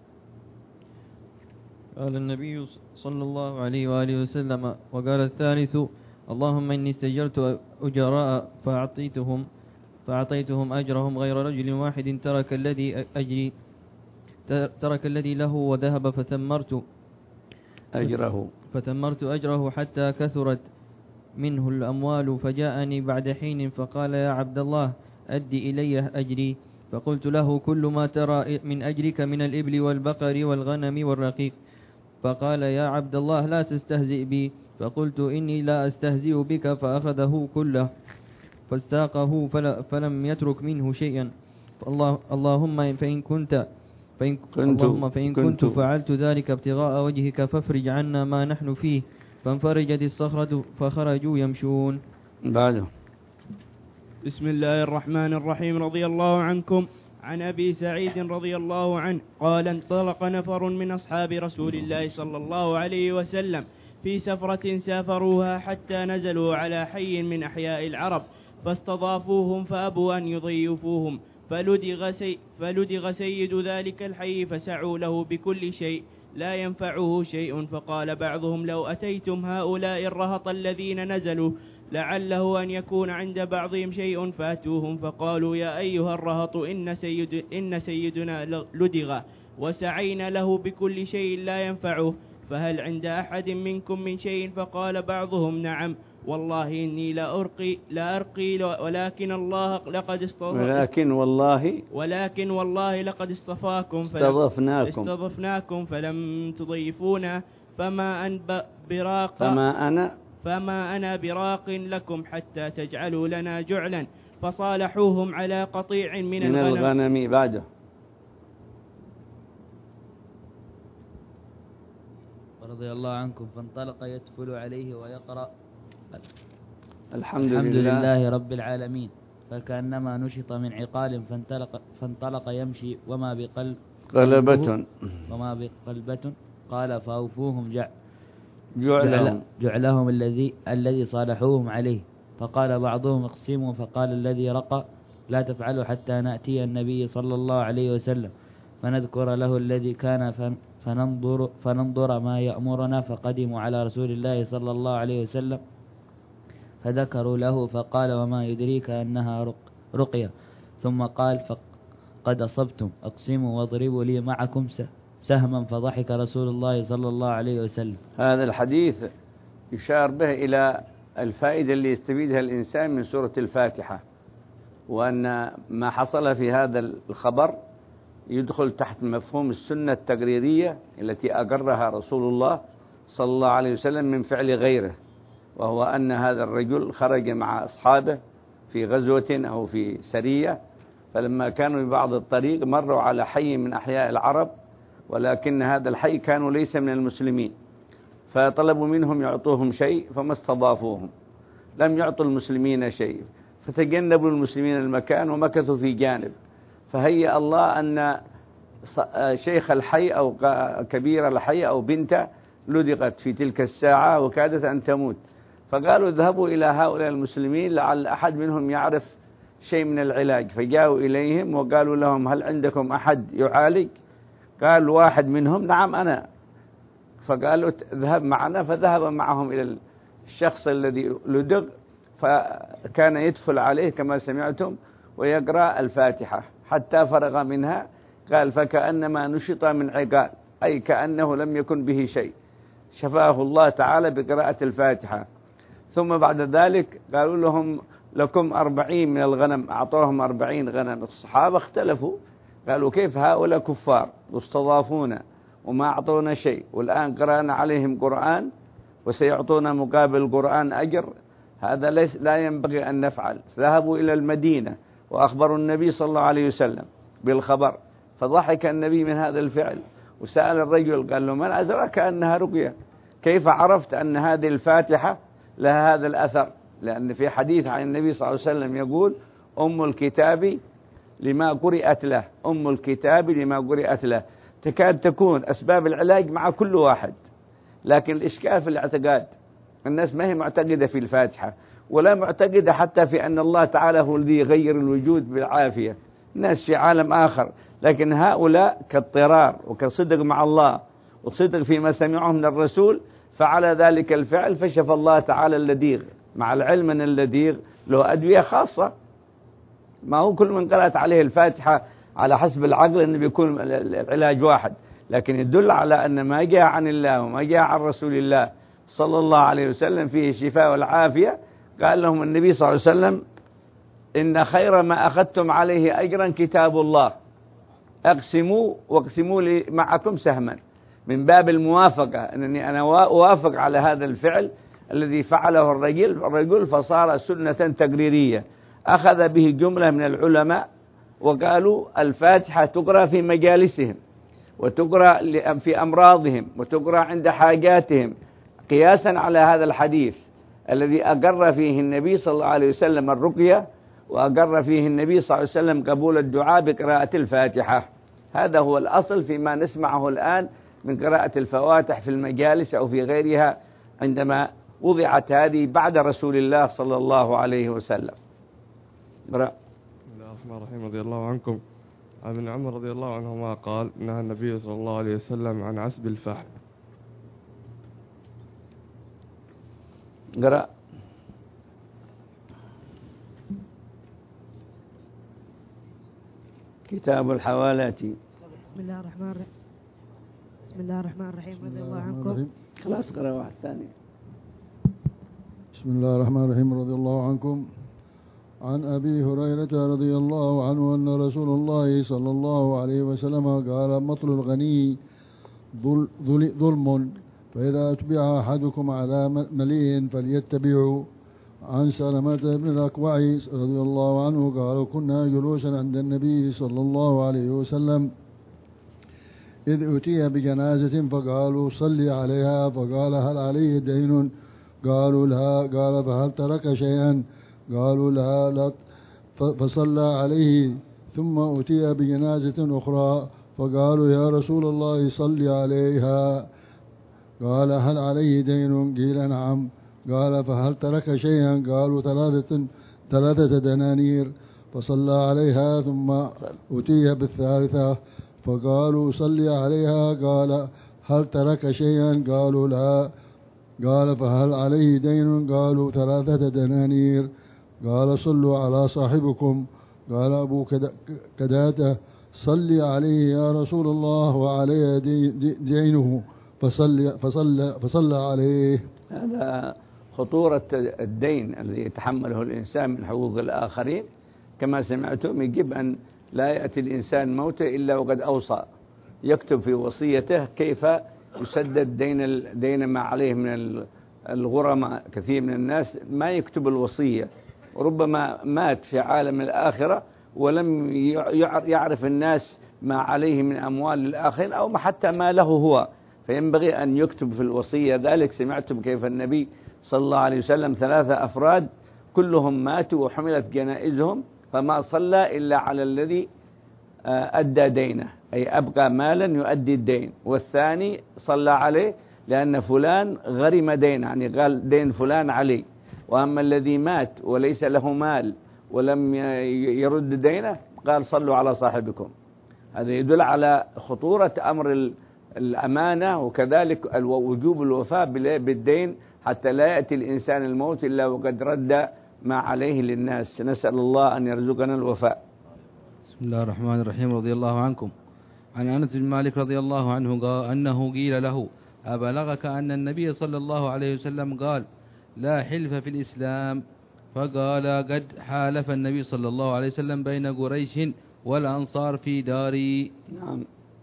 قال النبي صلى الله عليه وآله وسلم وقال الثالث اللهم إني استجرت أجراء فأعطيتهم فأعطيتهم أجرهم غير رجل واحد ترك الذي أجري ترك الذي له وذهب فثمرت أجره فثمرت أجره حتى كثرت منه الأموال، فجاءني بعد حين فقال يا عبد الله أدي إلي أجري، فقلت له كل ما ترى من أجرك من الإبل والبقر والغنم والرقيق، فقال يا عبد الله لا تستهزئ بي، فقلت إني لا أستهزئ بك، فأخذه كله فاستاقه فلم يترك منه شيئا. فالله اللهم فإن كنت فإن كنت, اللهم فإن كنت, كنت فعلت ذلك ابتغاء وجهك فافرج عنا ما نحن فيه، فانفرجت الصخرة فخرجوا يمشون. بعده. بسم الله الرحمن الرحيم. رضي الله عنكم عن أبي سعيد رضي الله عنه قال انطلق نفر من أصحاب رسول الله صلى الله عليه وسلم في سفرة سافروها حتى نزلوا على حي من أحياء العرب فاستضافوهم فأبوا أن يضيفوهم، فلدغ, سي فلدغ سيد ذلك الحي فسعوا له بكل شيء لا ينفعه شيء. فقال بعضهم لو أتيتم هؤلاء الرهط الذين نزلوا لعله أن يكون عند بعضهم شيء فاتوهم. فقالوا يا أيها الرهط إن, سيد إن سيدنا لدغ وسعينا له بكل شيء لا ينفعه، فهل عند أحد منكم من شيء؟ فقال بعضهم نعم والله إني لا أرقي, لا أرقي ولكن الله لقد استضافكم ولكن والله ولكن والله لقد اصطفاكم استضفناكم استضفناكم فلم تضيفونا، فما أن براق فما أنا فما أنا براق لكم حتى تجعلوا لنا جعلا. فصالحوهم على قطيع من, من الغنم, الغنم بعده. رضي الله عنكم فانطلق يتفل عليه ويقرأ الحمد, الحمد لله. لله رب العالمين، فكأنما نشط من عقال فانطلق, فانطلق يمشي وما بقلب قلبة وما بقلبة. قال فأوفوهم جع جعلهم, جعلهم الذي الذي صالحوهم عليه. فقال بعضهم اقسموا، فقال الذي رقى لا تفعلوا حتى نأتي النبي صلى الله عليه وسلم فنذكر له الذي كان فننظر, فننظر ما يأمرنا. فقدموا على رسول الله صلى الله عليه وسلم فذكروا له، فقال وما يدريك أنها رق رقية. ثم قال فقد أصبتم، أقسموا واضربوا لي معكم سهما. فضحك رسول الله صلى الله عليه وسلم. هذا الحديث يشار به إلى الفائدة اللي يستفيدها الإنسان من سورة الفاتحة، وأن ما حصل في هذا الخبر يدخل تحت مفهوم السنة التقريرية التي أقرها رسول الله صلى الله عليه وسلم من فعل غيره، وهو أن هذا الرجل خرج مع أصحابه في غزوة أو في سرية، فلما كانوا ببعض الطريق مروا على حي من أحياء العرب، ولكن هذا الحي كانوا ليس من المسلمين، فطلبوا منهم يعطوهم شيء فما استضافوهم، لم يعطوا المسلمين شيء، فتجنبوا المسلمين المكان ومكثوا في جانب. فهيأ الله أن شيخ الحي أو كبير الحي أو بنته لدغت في تلك الساعة وكادت أن تموت، فقالوا اذهبوا إلى هؤلاء المسلمين لعل أحد منهم يعرف شيء من العلاج. فجاءوا إليهم وقالوا لهم هل عندكم أحد يعالج؟ قال واحد منهم نعم أنا. فقالوا اذهب معنا، فذهب معهم إلى الشخص الذي لدغ، فكان يدفل عليه كما سمعتم ويقرأ الفاتحة حتى فرغ منها. قال فكأنما نشط من عقال، أي كأنه لم يكن به شيء، شفاه الله تعالى بقراءة الفاتحة. ثم بعد ذلك قالوا لهم لكم أربعين من الغنم، أعطوهم أربعين غنم. الصحابة اختلفوا، قالوا كيف هؤلاء كفار واستضافونا وما أعطونا شيء، والآن قرأنا عليهم قرآن وسيعطونا مقابل القرآن أجر، هذا ليس لا ينبغي أن نفعل. ذهبوا إلى المدينة وأخبروا النبي صلى الله عليه وسلم بالخبر، فضحك النبي من هذا الفعل وسأل الرجل قال له من أدرك أنها رقية؟ كيف عرفت أن هذه الفاتحة لها هذا الأثر؟ لأن في حديث عن النبي صلى الله عليه وسلم يقول أم الكتاب لما قرئت له، أم الكتاب لما قرئت له. تكاد تكون أسباب العلاج مع كل واحد، لكن الإشكال في الاعتقاد. الناس ما هي معتقدة في الفاتحة، ولا معتقدة حتى في أن الله تعالى هو الذي يغير الوجود بالعافية. الناس في عالم آخر، لكن هؤلاء كاضطرار وكصدق مع الله وصدق فيما سمعه من الرسول فعل ذلك الفعل، فشف الله تعالى اللديغ، مع العلم أن اللديغ له أدوية خاصة. ما هو كل من قرأت عليه الفاتحة على حسب العقل أنه بيكون العلاج واحد، لكن يدل على أن ما جاء عن الله وما جاء عن رسول الله صلى الله عليه وسلم فيه الشفاء والعافية. قال لهم النبي صلى الله عليه وسلم إن خير ما أخذتم عليه أجرا كتاب الله، أقسموا واقسموا لي معكم سهما، من باب الموافقة، أنني أنا أوافق على هذا الفعل الذي فعله الرجل الرجل فصار سنة تقريرية. أخذ به جملة من العلماء وقالوا الفاتحة تقرأ في مجالسهم وتقرأ في أمراضهم وتقرأ عند حاجاتهم، قياسا على هذا الحديث الذي أقر فيه النبي صلى الله عليه وسلم الرقية، وأقر فيه النبي صلى الله عليه وسلم قبول الدعاء بقراءة الفاتحة. هذا هو الأصل فيما نسمعه الآن من قراءة الفواتح في المجالس أو في غيرها عندما وضعت هذه بعد رسول الله صلى الله عليه وسلم. بسم الله الرحمن الرحيم. رضي الله عنكم عن ابن عمر رضي الله عنهما قال نهى النبي صلى الله عليه وسلم عن عسب الفحل. قرأ. كتاب الحوالات. بسم الله الرحمن الرحيم. بسم الله الرحمن الرحيم رضي الله عنكم. خلاص قرأ واحد ثاني. بسم الله الرحمن الرحيم رضي الله عنكم. عن أبي هريرة رضي الله عنه أن رسول الله صلى الله عليه وسلم قال مطل الغني ظلم، فإذا أتبع أحدكم على مليء فليتبعه. عن سلمة بن الأكوع رضي الله عنه قال كنا جلوسا عند النبي صلى الله عليه وسلم إذ أتي بجنازة فقالوا صلي عليها، فقال هل عليه دين؟ قالوا لا. قال فهل ترك شيئا؟ قالوا لا, لا فصلى عليه. ثم أتي بجنازة أخرى فقالوا يا رسول الله صلي عليها. قال هل عليه دين؟ قيل نعم. قال فهل ترك شيئا؟ قالوا ثلاثة ثلاثة دنانير. فصلى عليها. ثم أتي بالثالثة فقالوا صلي عليها. قال هل ترك شيئا؟ قالوا لا. قال فهل عليه دين؟ قالوا ثلاثة دنانير. قال صلوا على صاحبكم. قال أبو كداتة صلي عليه يا رسول الله وعليه دينه، فصلى فصلى فصلى عليه. هذا خطورة الدين الذي يتحمله الإنسان من حقوق الآخرين. كما سمعتم يجب أن لا يأتي الإنسان موته إلا وقد أوصى، يكتب في وصيته كيف يسدد دين دين ما عليه من الغرماء. كثير من الناس ما يكتب الوصية، وربما مات في عالم الآخرة ولم يعرف الناس ما عليه من أموال الآخرين أو حتى ما له هو، فينبغي أن يكتب في الوصية ذلك. سمعتم كيف النبي صلى الله عليه وسلم ثلاثة أفراد كلهم ماتوا وحملت جنائزهم فما صلى إلا على الذي أدى دينه، أي أبقى مالا يؤدي الدين، والثاني صلى عليه لأن فلان غرم دين، يعني قال دين فلان عليه. وأما الذي مات وليس له مال ولم يرد دينه قال صلوا على صاحبكم. هذا يدل على خطورة أمر الأمانة، وكذلك وجوب الوفاء بالدين حتى لا يأتي الإنسان الموت إلا وقد رد ما عليه للناس. نسأل الله أن يرزقنا الوفاء. بسم الله الرحمن الرحيم رضي الله عنكم. عن أنس بن مالك رضي الله عنه قال أنه قيل له أبلغك أن النبي صلى الله عليه وسلم قال لا حلف في الإسلام؟ فقال قد حالف النبي صلى الله عليه وسلم بين قريش والأنصار في داري. نعم.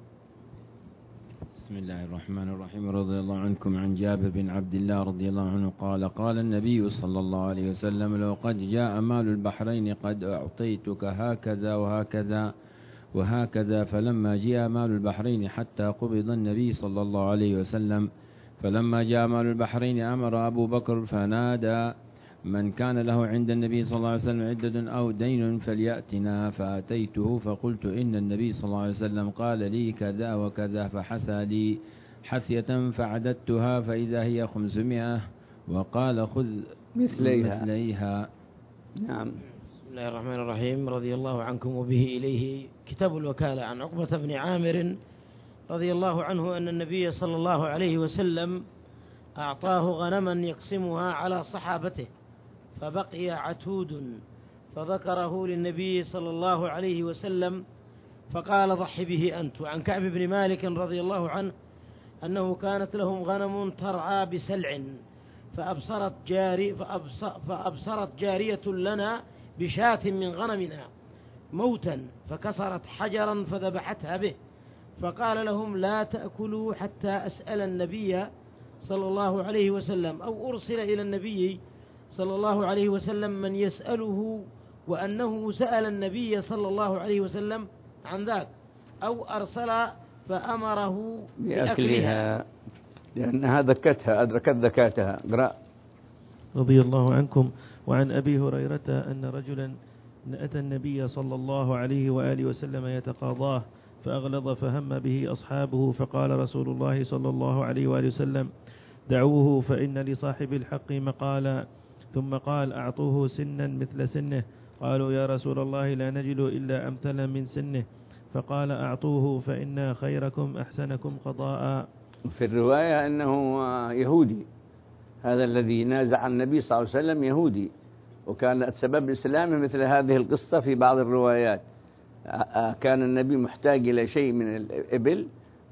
بسم الله الرحمن الرحيم رضي الله عنكم. عن جابر بن عبد الله رضي الله عنه قال قال النبي صلى الله عليه وسلم لو قد جاء مال البحرين قد أعطيتك هكذا وهكذا وهكذا. فلما جاء مال البحرين حتى قبض النبي صلى الله عليه وسلم، فلما جاء مال البحرين أمر أبو بكر فنادى من كان له عند النبي صلى الله عليه وسلم عدة أو دين فليأتنا. فأتيته فقلت إن النبي صلى الله عليه وسلم قال لي كذا وكذا، فحثى لي حثية فعددتها فإذا هي خمسمائة، وقال خذ مثليها, مثليها. نعم. بسم الله الرحمن الرحيم رضي الله عنكم وبه إليه. كتاب الوكالة. عن عقبة بن عامر رضي الله عنه أن النبي صلى الله عليه وسلم أعطاه غنما يقسمها على صحابته، فبقي عتود فذكره للنبي صلى الله عليه وسلم فقال ضح به أنت. وعن كعب بن مالك رضي الله عنه أنه كانت لهم غنم ترعى بسلع، فأبصرت, جاري فأبصرت جارية لنا بشاة من غنمنا موتا فكسرت حجرا فذبحتها به، فقال لهم لا تأكلوا حتى أسأل النبي صلى الله عليه وسلم أو أرسل إلى النبي صلى الله عليه وسلم من يسأله وأنه سأل النبي صلى الله عليه وسلم عن ذاك، أو أرسل فأمره بأكلها لأنها ذكتها أدركت ذكاتها. قرأ. رضي الله عنكم. وعن أبي هريرة أن رجلا أتى النبي صلى الله عليه وآله وسلم يتقاضاه فأغلظ فهم به أصحابه، فقال رسول الله صلى الله عليه وآله وسلم دعوه فإن لصاحب الحق مقالا. ثم قال أعطوه سنا مثل سنه. قالوا يا رسول الله لا نجد إلا أمثلا من سنه. فقال أعطوه فإن خيركم أحسنكم قضاء. في الرواية أنه يهودي، هذا الذي نازع النبي صلى الله عليه وسلم يهودي، وكان سبب إسلامه مثل هذه القصة في بعض الروايات. كان النبي محتاج إلى شيء من الإبل،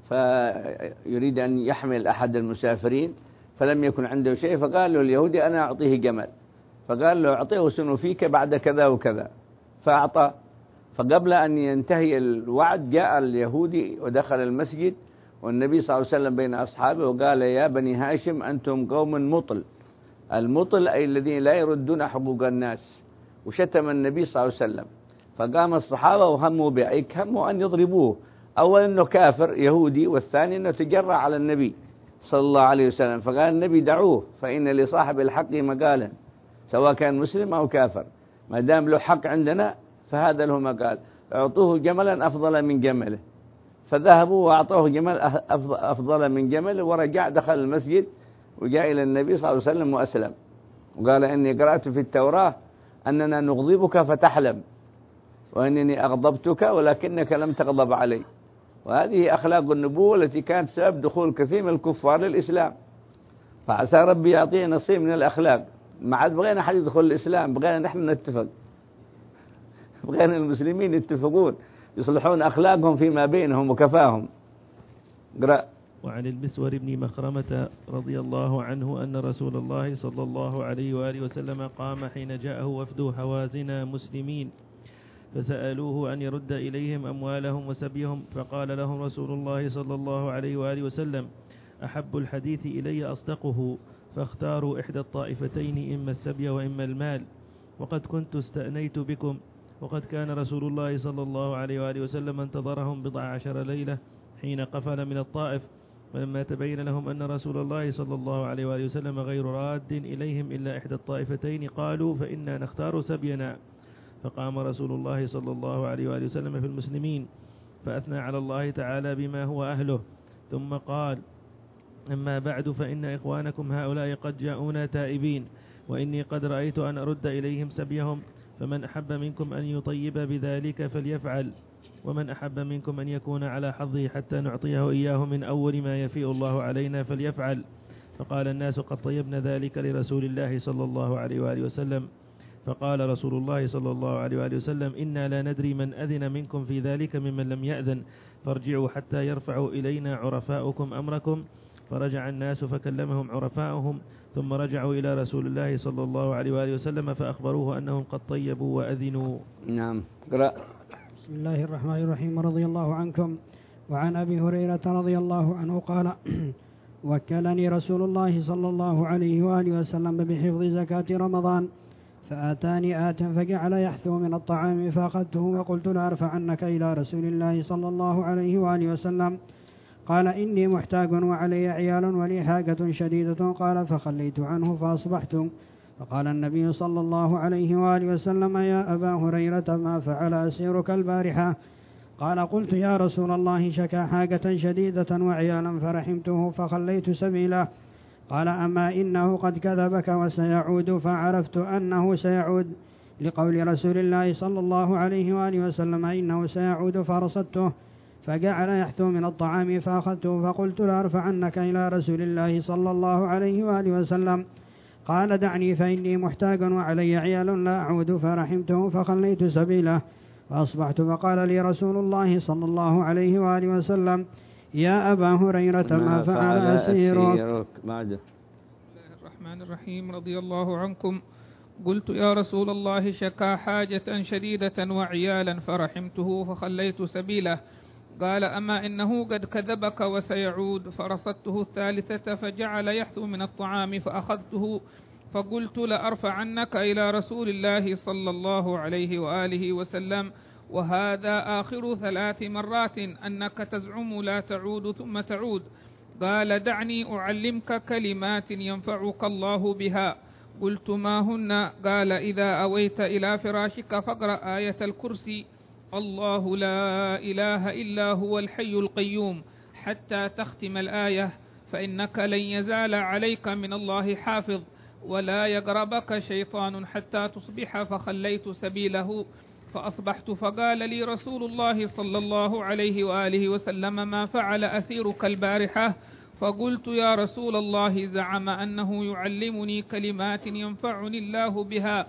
فيريد أن يحمل أحد المسافرين فلم يكن عنده شيء، فقال له اليهودي أنا أعطيه جمل، فقال له أعطيه سنفيك بعد كذا وكذا، فأعطى. فقبل أن ينتهي الوعد جاء اليهودي ودخل المسجد والنبي صلى الله عليه وسلم بين أصحابه وقال يا بني هاشم أنتم قوم مطل. المطل أي الذين لا يردون حقوق الناس، وشتم النبي صلى الله عليه وسلم. فقام الصحابة وهموا بعيك، هموا أن يضربوه، أولا أنه كافر يهودي، والثاني أنه تجرع على النبي صلى الله عليه وسلم. فقال النبي دعوه فإن لصاحب الحق مقالا، سواء كان مسلم أو كافر، ما دام له حق عندنا فهذا له مقال، أعطوه جملا أفضل من جمله. فذهبوا وأعطوه جمل أفضل من جمله، ورجع دخل المسجد وجاء إلى النبي صلى الله عليه وسلم وأسلم، وقال إني قرأت في التوراة أننا نغضبك فتحلم، وأنني أغضبتك ولكنك لم تغضب علي. وهذه أخلاق النبوة التي كانت سبب دخول كثير من الكفار للإسلام. فعسى ربي يعطيه نصيب من الأخلاق. ما عاد بغينا حد يدخل الإسلام، بغينا نحن نتفق، بغينا المسلمين يتفقون يصلحون أخلاقهم فيما بينهم وكفاهم. قرأ. وعن المسور بن مخرمة رضي الله عنه أن رسول الله صلى الله عليه وآله وسلم قام حين جاءه وفد هوازن مسلمين فسألوه أن يرد إليهم أموالهم وسبيهم، فقال لهم رسول الله صلى الله عليه وآله وسلم أحب الحديث إلي أصدقه، فاختاروا إحدى الطائفتين إما السبي وإما المال، وقد كنت استأنيت بكم. وقد كان رسول الله صلى الله عليه وآله وسلم انتظرهم بضع عشر ليلة حين قفل من الطائف، ولما تبين لهم أن رسول الله صلى الله عليه وآله وسلم غير راد إليهم إلا إحدى الطائفتين قالوا فإنا نختار سبينا. فقام رسول الله صلى الله عليه وآله وسلم في المسلمين فأثنى على الله تعالى بما هو أهله، ثم قال أما بعد فإن إخوانكم هؤلاء قد جاءونا تائبين، وإني قد رأيت أن أرد إليهم سبيهم، فمن أحب منكم أن يطيب بذلك فليفعل، ومن أحب منكم أن يكون على حظه حتى نعطيه إياه من أول ما يفيء الله علينا فليفعل. فقال الناس قد طيبنا ذلك لرسول الله صلى الله عليه وآله وسلم. فقال رسول الله صلى الله عليه وآله وسلم إنا لا ندري من أذن منكم في ذلك ممن لم يأذن، فارجعوا حتى يرفعوا إلينا عرفاؤكم أمركم. فرجع الناس فكلمهم عرفاؤهم، ثم رجعوا إلى رسول الله صلى الله عليه وآله وسلم فأخبروه أنهم قد طيبوا وأذنوا. نعم. قرأ. بسم الله الرحمن الرحيم. رضي الله عنكم. وعن أبي هريرة رضي الله عنه قال وكلني رسول الله صلى الله عليه وآله وسلم بحفظ زكاة رمضان، فآتاني آت فجعل يحثو من الطعام فأخذته وقلت لأرفعنك إلى رسول الله صلى الله عليه وآله وسلم. قال إني محتاج وعلي عيال ولي حاجة شديدة. قال فخليت عنه فأصبحت. فقال النبي صلى الله عليه وآله وسلم يا أبا هريرة ما فعل أسيرك البارحة؟ قال قلت يا رسول الله شكا حاجة شديدة وعيالا فرحمته فخليت سبيله. قال أما إنه قد كذبك وسيعود، فعرفت أنه سيعود لقول رسول الله صلى الله عليه وآله وسلم إنه سيعود فرصدته، فجعل يحثو من الطعام فأخذته فقلت لأرفعنك إلى رسول الله صلى الله عليه وآله وسلم. قال دعني فإني محتاج وعلي عيال لا أعود، فرحمته فخليت سبيله فأصبحت. فقال لي رسول الله صلى الله عليه وآله وسلم يا أبا هريرة ما فعل أسيرك؟ بعد. بسم الله الرحمن الرحيم. رضي الله عنكم. قلت يا رسول الله شكا حاجة شديدة وعيالا فرحمته فخليت سبيله. قال أما إنه قد كذبك وسيعود، فرصدته الثالثة فجعل يحثو من الطعام فأخذته فقلت لأرفعنك إلى رسول الله صلى الله عليه وآله وسلم، وهذا آخر ثلاث مرات أنك تزعم لا تعود ثم تعود. قال دعني أعلمك كلمات ينفعك الله بها. قلت ما هن؟ قال إذا أويت إلى فراشك فاقرأ آية الكرسي الله لا إله إلا هو الحي القيوم حتى تختم الآية، فإنك لن يزال عليك من الله حافظ ولا يقربك شيطان حتى تصبح. فخليت سبيله فأصبحت فقال لي رسول الله صلى الله عليه وآله وسلم ما فعل أسيرك البارحة؟ فقلت يا رسول الله زعم أنه يعلمني كلمات ينفعني الله بها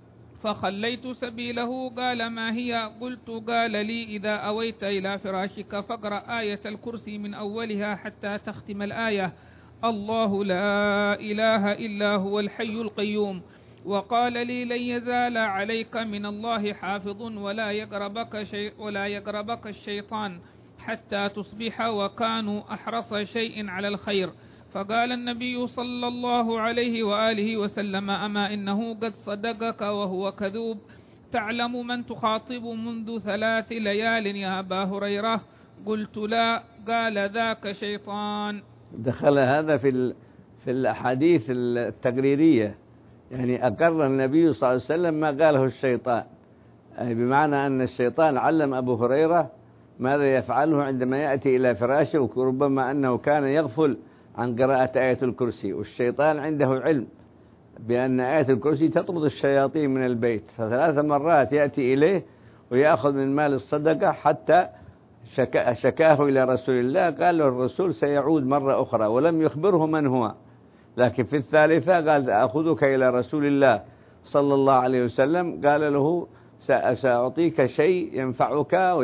فخليت سبيله. قال ما هي؟ قلت قال لي إذا أويت إلى فراشك فاقرأ آية الكرسي من أولها حتى تختم الآية الله لا إله إلا هو الحي القيوم. وقال لي لن يزال عليك من الله حافظ ولا يقربك, شيء ولا يقربك الشيطان حتى تصبح وكانوا أحرص شيء على الخير. فقال النبي صلى الله عليه وآله وسلم أما إنه قد صدقك وهو كذوب. تعلم من تخاطب منذ ثلاث ليال يا أبا هريرة؟ قلت لا. قال ذاك شيطان. دخل هذا في في الأحاديث التقريرية، يعني أقر النبي صلى الله عليه وسلم ما قاله الشيطان، أي بمعنى أن الشيطان علم أبو هريرة ماذا يفعله عندما يأتي إلى فراشه، وربما أنه كان يغفل عن قراءة آية الكرسي، والشيطان عنده علم بأن آية الكرسي تطرد الشياطين من البيت، فثلاث مرات يأتي إليه ويأخذ من مال الصدقة حتى شكا شكاه إلى رسول الله. قال له الرسول سيعود مرة أخرى ولم يخبره من هو، لكن في الثالثة قال أخذك إلى رسول الله صلى الله عليه وسلم. قال له سأعطيك شيء ينفعك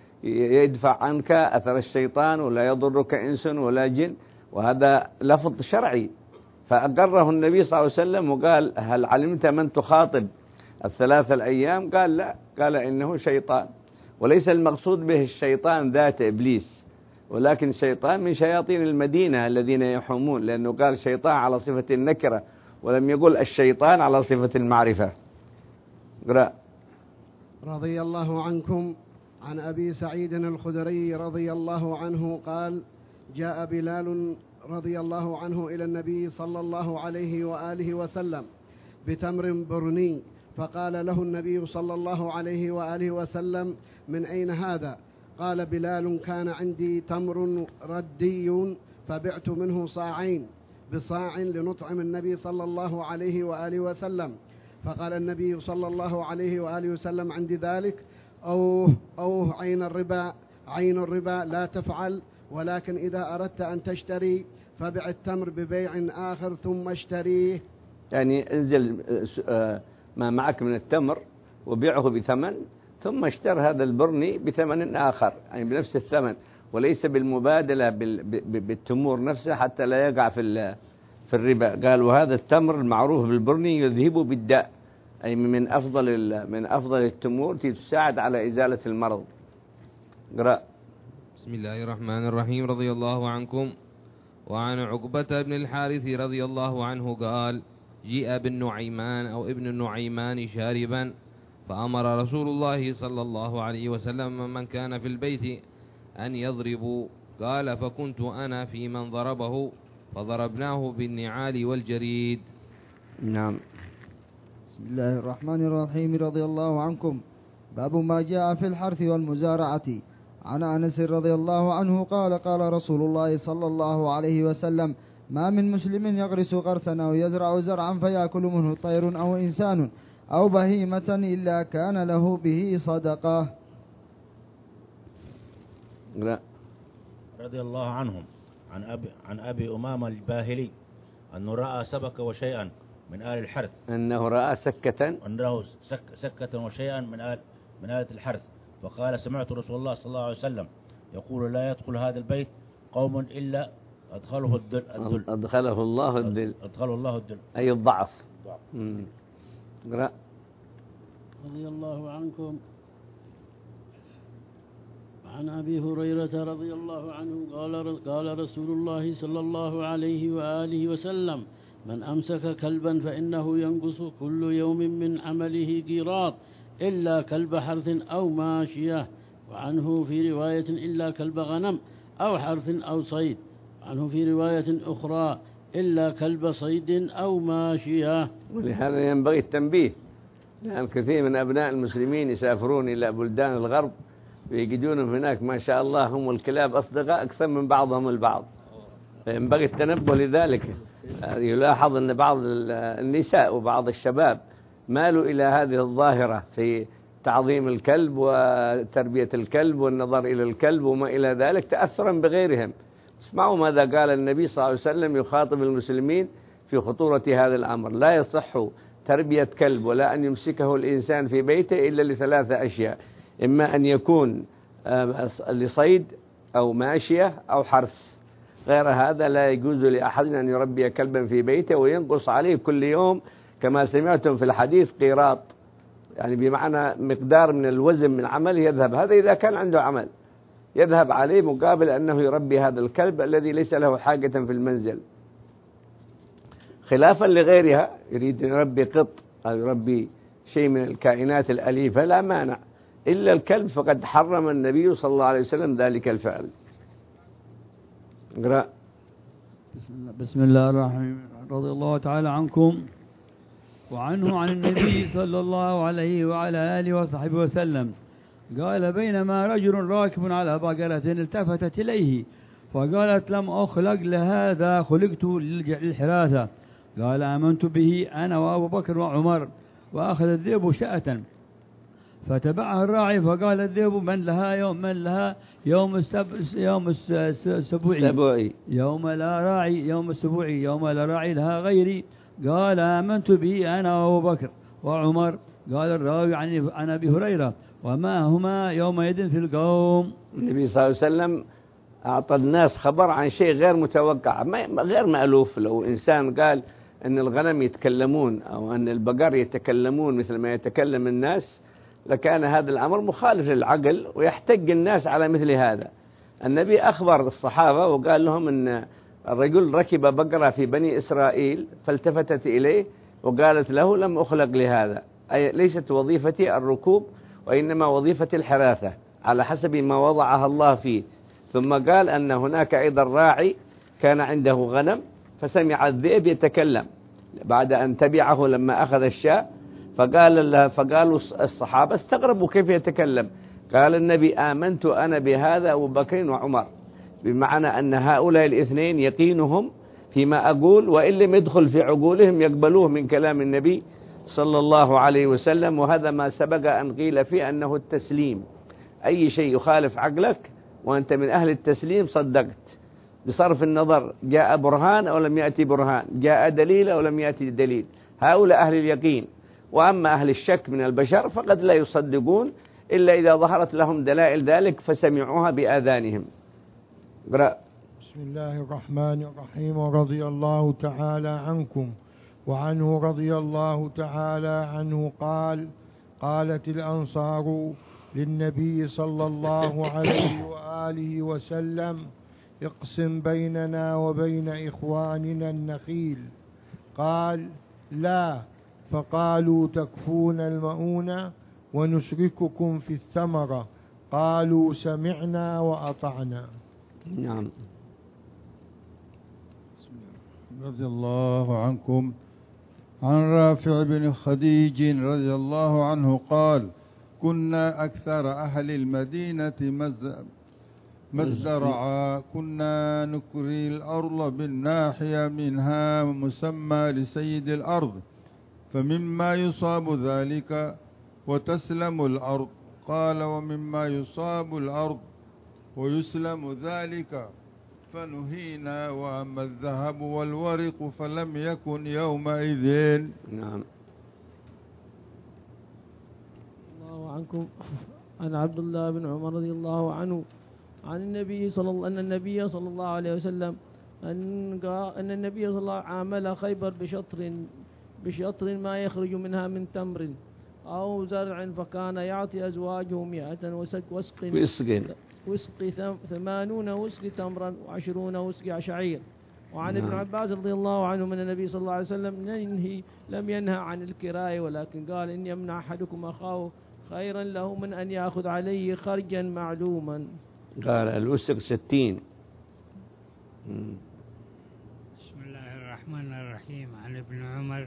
ويدفع عنك أثر الشيطان ولا يضرك إنس ولا جن، وهذا لفظ شرعي. فأقره النبي صلى الله عليه وسلم وقال هل علمت من تخاطب الثلاثة الأيام؟ قال لا. قال إنه شيطان، وليس المقصود به الشيطان ذات إبليس، ولكن شيطان من شياطين المدينة الذين يحومون، لأنه قال شيطان على صفة النكرة ولم يقل الشيطان على صفة المعرفة. قرأ. رضي الله عنكم عن أبي سعيد الخدري رضي الله عنه قال جاء بلال رضي الله عنه إلى النبي صلى الله عليه وآله وسلم بتمر برني، فقال له النبي صلى الله عليه وآله وسلم من أين هذا؟ قال بلال كان عندي تمر ردي فبعت منه صاعين بصاع لنطعم النبي صلى الله عليه وآله وسلم. فقال النبي صلى الله عليه وآله وسلم عند ذلك أوه أوه عين الربا عين الربا لا تفعل، ولكن إذا أردت أن تشتري فبع التمر ببيع آخر ثم اشتريه. يعني انزل ما معك من التمر وبيعه بثمن ثم اشتر هذا البرني بثمن آخر، يعني بنفس الثمن، وليس بالمبادلة بالتمور نفسه حتى لا يقع في في الربا. قال وهذا التمر المعروف بالبرني يذهب بالداء، أي من أفضل من أفضل التمور تساعد على إزالة المرض. قرأ. بسم الله الرحمن الرحيم. رضي الله عنكم وعن عقبة بن الحارث رضي الله عنه قال جيء بالنعيمان أو ابن النعيمان شاربا، فأمر رسول الله صلى الله عليه وسلم من كان في البيت أن يضربوا. قال فكنت أنا في من ضربه فضربناه بالنعال والجريد. نعم. بسم الله الرحمن الرحيم. رضي الله عنكم. باب ما جاء في الحرث والمزارعة. عن أنس رضي الله عنه قال قال رسول الله صلى الله عليه وسلم ما من مسلم يغرس غرسا أو يزرع زرعا فيأكل منه طير أو إنسان أو بهيمة إلا كان له به صدقة. لا. رضي الله عنهم عن أبي, عن أبي أمامة الباهلي أنه رأى سبك وشيئا من آل الحرث، أنه رأى سكة أنه سك سكة وشيئا من آل من آلة الحرث، فقال سمعت رسول الله صلى الله عليه وسلم يقول لا يدخل هذا البيت قوم إلا أدخله الدل, الدل أدخله الله الدل أدخله الله الدل أي الضعف. اقرأ. رضي الله عنكم عن أبي هريرة رضي الله عنه قال قال رسول الله صلى الله عليه وآله وسلم من أمسك كلبا فإنه ينقص كل يوم من عمله قيراط إلا كلب حرث أو ماشية، وعنه في رواية إلا كلب غنم أو حرث أو صيد، عنه في رواية أخرى إلا كلب صيد أو ماشية. ولهذا ينبغي التنبيه، لأن كثير من أبناء المسلمين يسافرون إلى بلدان الغرب ويجدونهم هناك ما شاء الله هم الكلاب أصدقاء أكثر من بعضهم البعض، فينبغي التنبه لذلك. يلاحظ أن بعض النساء وبعض الشباب مالوا إلى هذه الظاهرة في تعظيم الكلب وتربية الكلب والنظر إلى الكلب وما إلى ذلك تأثرا بغيرهم. اسمعوا ماذا قال النبي صلى الله عليه وسلم يخاطب المسلمين في خطورة هذا الأمر: لا يصح تربية كلب ولا أن يمسكه الإنسان في بيته إلا لثلاثة أشياء: إما أن يكون لصيد أو ماشية أو حرث، غير هذا لا يجوز لأحد أن يربي كلبا في بيته وينقص عليه كل يوم كما سمعتم في الحديث قيراط، يعني بمعنى مقدار من الوزن من عمل يذهب. هذا إذا كان عنده عمل يذهب عليه مقابل أنه يربي هذا الكلب الذي ليس له حاجة في المنزل، خلافا لغيرها يريد أن يربي قط أو يربي شيء من الكائنات الأليفة لا مانع، إلا الكلب فقد حرم النبي صلى الله عليه وسلم ذلك الفعل. اقرأ. بسم الله الرحمن الرحيم. رضي الله تعالى عنكم وعنه عن النبي صلى الله عليه وعلى آله وصحبه وسلم قال: بينما رجل راكب على بقرة التفتت إليه فقالت: لم أخلق لهذا، خلقت للحراثة. قال: آمنت به أنا وأبو بكر وعمر. وأخذ الذئب شاة فتبعها الراعي فقال الذئب: من لها يوم من لها يوم السب يوم السبوعي يوم لا راعي يوم السبوعي يوم لا راعي لها غيري. قال: آمنت به أنا وأبو بكر وعمر. قال الراوي عن أبي هريرة: وما هما يومئذ في القوم. النبي صلى الله عليه وسلم أعطى الناس خبر عن شيء غير متوقع غير مألوف. لو إنسان قال أن الغنم يتكلمون أو أن البقر يتكلمون مثل ما يتكلم الناس لكان هذا الأمر مخالف للعقل ويحتج الناس على مثل هذا. النبي أخبر الصحابة وقال لهم أن الرجل ركب بقرة في بني إسرائيل فالتفتت إليه وقالت له: لم أخلق لهذا، أي ليست وظيفتي الركوب وإنما وظيفة الحراثة على حسب ما وضعها الله فيه. ثم قال أن هناك أيضا راعي كان عنده غنم فسمع الذئب يتكلم بعد أن تبعه لما أخذ الشاء، فقال فقالوا الصحابة استغربوا كيف يتكلم. قال النبي: آمنت أنا بهذا أبو بكر وعمر، بمعنى أن هؤلاء الاثنين يقينهم فيما أقول وإن لم يدخل في عقولهم يقبلوه من كلام النبي صلى الله عليه وسلم. وهذا ما سبق أن قيل فيه أنه التسليم، أي شيء يخالف عقلك وأنت من أهل التسليم صدقت، بصرف النظر جاء برهان أو لم يأتي برهان، جاء دليل أو لم يأتي دليل. هؤلاء أهل اليقين. وأما أهل الشك من البشر فقد لا يصدقون إلا إذا ظهرت لهم دلائل ذلك فسمعوها بآذانهم. اقرأ. بسم الله الرحمن الرحيم. رضي الله تعالى عنكم وعنه رضي الله تعالى عنه قال: قالت الأنصار للنبي صلى الله عليه وآله وسلم: اقسم بيننا وبين إخواننا النخيل. قال: لا. فقالوا: تكفون المؤونة ونشرككم في الثمرة. قالوا: سمعنا وأطعنا. نعم. رضي الله عنكم عن رافع بن خديج رضي الله عنه قال: كنا أكثر أهل المدينة مزرعا، كنا نكري الأرض بالناحية منها مسمى لسيد الأرض، فمما يصاب ذلك وتسلم الأرض. قال: ومما يصاب الأرض ويسلم ذلك فنهينا، وأما الذهب والورق فلم يكن يومئذ. نعم. الله عنكم عن عبد الله بن عمر رضي الله عنه عن النبي صلى الله أن النبي صلى الله عليه وسلم أن أن النبي صلى الله عامل خيبر بشطر بشطر ما يخرج منها من تمر أو زرع، فكان يعطي أزواجه مئة وسق وسق وسق ثمانون وسق تمرا وعشرون وسق شعير. وعن ابن عباس رضي الله عنه من النبي صلى الله عليه وسلم ينهي لم ينهى عن الكراء، ولكن قال: إن يمنع أحدكم أخاه خيرا له من أن يأخذ عليه خرجا معلوما. قال الوسق ستين. بسم الله الرحمن الرحيم. عن ابن عمر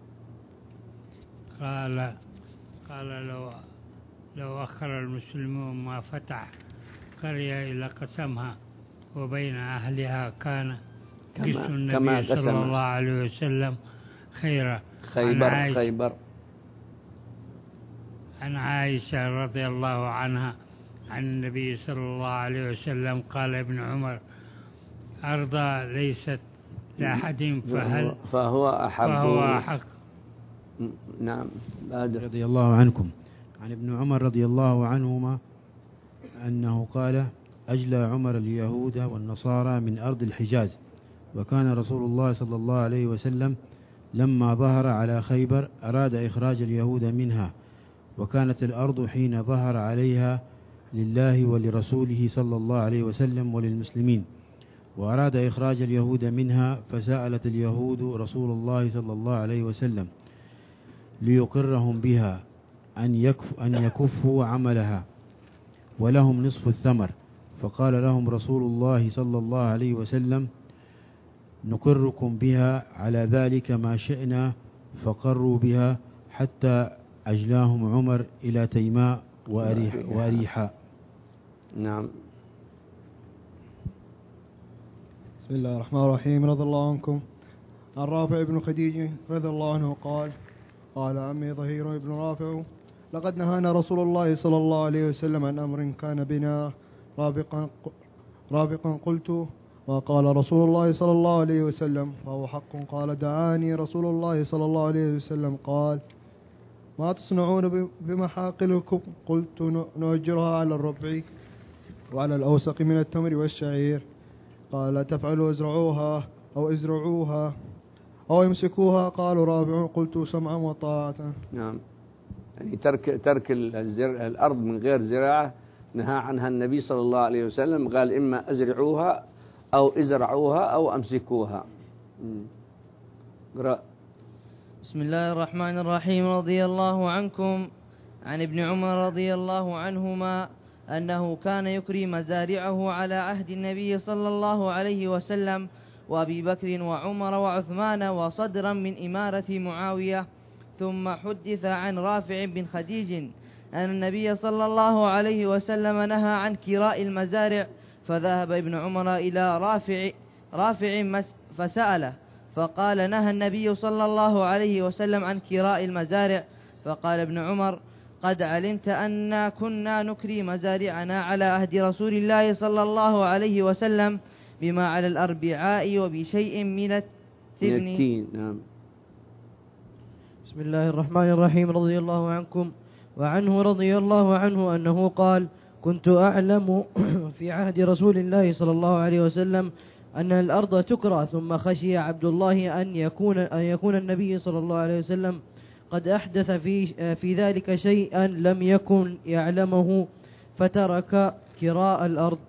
قال قال لو لو أخر المسلمون ما فتح قرية إلى قسمها وبين أهلها كان قسم النبي صلى الله عليه وسلم خيرا. خيبر خيبر عن عن عائشة رضي الله عنها عن النبي صلى الله عليه وسلم قال ابن عمر أرضى ليست لأحد فهل فهو أحب فهو أحق. نعم. بادر. رضي الله عنكم عن ابن عمر رضي الله عنهما أنه قال أجلى عمر اليهود والنصارى من أرض الحجاز، وكان رسول الله صلى الله عليه وسلم لما ظهر على خيبر أراد إخراج اليهود منها، وكانت الأرض حين ظهر عليها لله ولرسوله صلى الله عليه وسلم وللمسلمين، وأراد إخراج اليهود منها، فسألت اليهود رسول الله صلى الله عليه وسلم ليقرهم بها أن, يكف أن يكفوا عملها ولهم نصف الثمر، فقال لهم رسول الله صلى الله عليه وسلم نقركم بها على ذلك ما شئنا، فقروا بها حتى أجلاهم عمر إلى تيماء وأريح وأريحا. نعم. بسم الله الرحمن الرحيم. رضي الله عنكم عن رافع بن خديج رضي الله عنه قال قال عمي ظهير بن رافع لقد نهانا رسول الله صلى الله عليه وسلم عن أمر كان بنا رابقا رابقا قلت وقال رسول الله صلى الله عليه وسلم فهو حق. قال دعاني رسول الله صلى الله عليه وسلم قال ما تصنعون بمحاقلكم؟ قلت نؤجرها على الربع وعلى الأوسق من التمر والشعير. قال تفعلوا ازرعوها أو ازرعوها أو يمسكوها. قالوا رابع. قلت سمعا وطاعة. نعم. يعني ترك ترك الزرع الأرض من غير زراعة نهى عنها النبي صلى الله عليه وسلم، قال إما أزرعوها أو ازرعوها أو أمسكوها. قرأ. بسم الله الرحمن الرحيم. رضي الله عنكم عن ابن عمر رضي الله عنهما أنه كان يكري مزارعه على عهد النبي صلى الله عليه وسلم وأبي بكر وعمر وعثمان وصدرا من إمارة معاوية. ثم حدث عن رافع بن خديج أن النبي صلى الله عليه وسلم نهى عن كراء المزارع، فذهب ابن عمر إلى رافع رافع فسأله فقال نهى النبي صلى الله عليه وسلم عن كراء المزارع. فقال ابن عمر قد علمت أننا كنا نكري مزارعنا على عهد رسول الله صلى الله عليه وسلم بما على الأربعاء وبشيء من التبن. نعم. بسم الله الرحمن الرحيم. رضي الله عنكم وعنه رضي الله عنه أنه قال كنت أعلم في عهد رسول الله صلى الله عليه وسلم أن الأرض تكرى، ثم خشي عبد الله أن يكون أن يكون النبي صلى الله عليه وسلم قد أحدث في في ذلك شيئا لم يكن يعلمه، فترك كراء الأرض.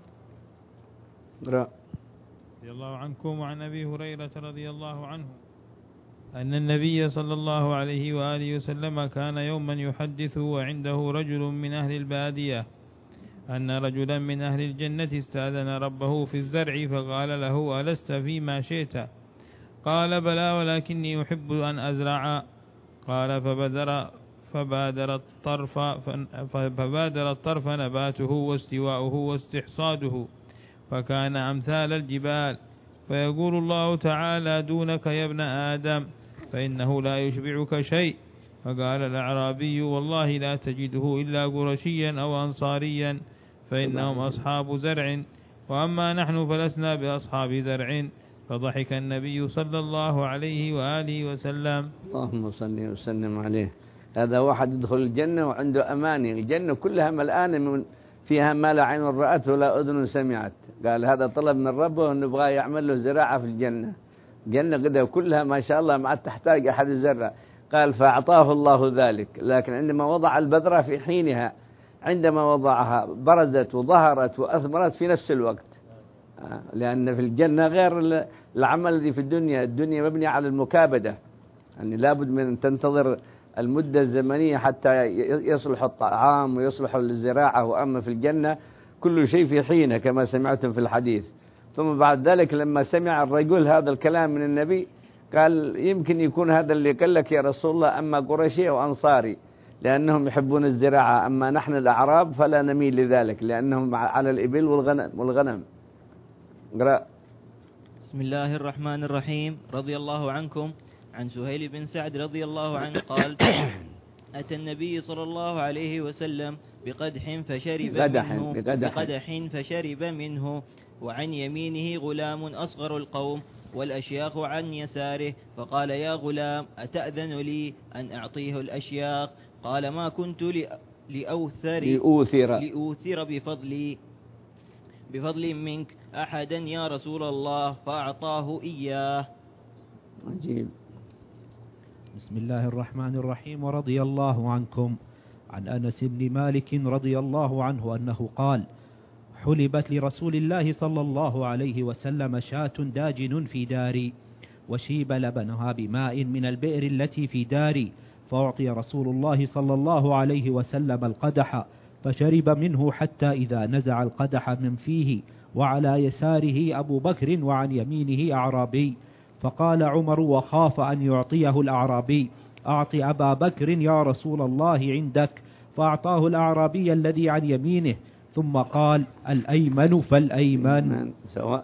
رضي الله عنكم وعن أبي هريرة رضي الله عنه أن النبي صلى الله عليه وآله وسلم كان يوما يحدث وعنده رجل من أهل البادية أن رجلا من أهل الجنة استأذن ربه في الزرع فقال له ألست فيما شئت؟ قال بلى ولكني أحب أن أزرع. قال فبادر فبادر الطرف فبادر الطرف نباته واستواؤه واستحصاده فكان أمثال الجبال، فيقول الله تعالى دونك يا ابن آدم فإنه لا يشبعك شيء. فقال الأعرابي والله لا تجده إلا قرشيا أو أنصاريا فإنهم أصحاب زرع، وأما نحن فلسنا بأصحاب زرع. فضحك النبي صلى الله عليه وآله وسلم. اللهم صل وسلم عليه. هذا واحد يدخل الجنة وعنده أماني، الجنة كلها ملآنة من فيها ما لا عين رأت ولا أذن سمعت. قال هذا طلب من ربه أنه يبغى يعمل له زراعة في الجنة، الجنة قد كلها ما شاء الله ما تحتاج أحد يزرع. قال فأعطاه الله ذلك، لكن عندما وضع البذرة في حينها، عندما وضعها برزت وظهرت وأثمرت في نفس الوقت، لأن في الجنة غير العمل الذي في الدنيا. الدنيا مبنية على المكابدة، يعني لابد من أن تنتظر المدة الزمنية حتى يصلح الطعام ويصلح للزراعة. وأما في الجنة كل شيء في حينه كما سمعتم في الحديث. ثم بعد ذلك لما سمع الرجل هذا الكلام من النبي قال يمكن يكون هذا اللي قال لك يا رسول الله أما قرشي أو أنصاري لأنهم يحبون الزراعة، أما نحن الأعراب فلا نميل لذلك لأنهم على الإبل والغنم والغنم. قرأ. بسم الله الرحمن الرحيم. رضي الله عنكم عن سهيل بن سعد رضي الله عنه قال أتى النبي صلى الله عليه وسلم بقدح فشرب بقدح منه بقدح. بقدح فشرب منه، وعن يمينه غلام أصغر القوم والأشياخ عن يساره، فقال: يا غلام، أتأذن لي أن أعطيه الأشياخ؟ قال: ما كنت لأوثر, لأوثر, لأوثر بفضلي بفضل منك أحدا يا رسول الله، فأعطاه إياه. عجيب. بسم الله الرحمن الرحيم. ورضي الله عنكم عن أنس بن مالك رضي الله عنه أنه قال: حلبت لرسول الله صلى الله عليه وسلم شاة داجن في داري، وشيب لبنها بماء من البئر التي في داري، فأعطي رسول الله صلى الله عليه وسلم القدح فشرب منه حتى إذا نزع القدح من فيه، وعلى يساره أبو بكر وعن يمينه أعرابي، فقال عمر وخاف أن يعطيه الأعرابي: أعط أبا بكر يا رسول الله عندك، فأعطاه الأعرابي الذي عن يمينه، ثم قال: الأيمن فالأيمن. سواء.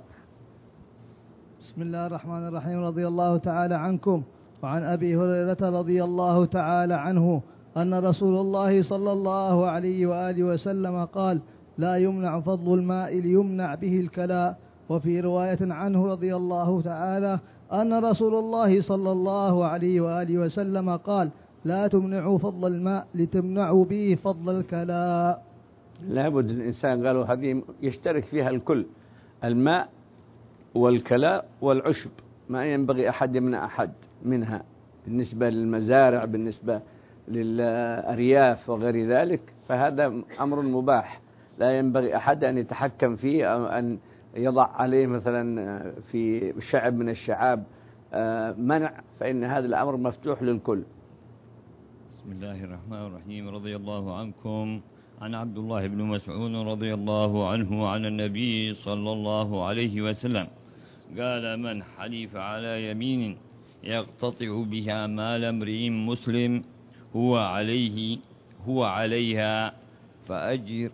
بسم الله الرحمن الرحيم. رضي الله تعالى عنكم وعن أبي هريرة رضي الله تعالى عنه أن رسول الله صلى الله عليه وآله وسلم قال: لا يمنع فضل الماء ليمنع به الكلاء. وفي رواية عنه رضي الله تعالى أن رسول الله صلى الله عليه وآله وسلم قال: لا تمنعوا فضل الماء لتمنعوا به فضل الكلاء. لابد الإنسان، قالوا هذه يشترك فيها الكل، الماء والكلاء والعشب، ما ينبغي أحد يمنع أحد منها، بالنسبة للمزارع، بالنسبة للأرياف وغير ذلك، فهذا أمر مباح لا ينبغي أحد أن يتحكم فيه أو أن يضع عليه مثلا في شعب من الشعاب منع، فإن هذا الأمر مفتوح للكل. بسم الله الرحمن الرحيم. رضي الله عنكم عن عبد الله بن مسعود رضي الله عنه عن النبي صلى الله عليه وسلم قال: من حلف على يمين يقتطع بها مال امرئ مسلم هو عليه هو عليها فأجر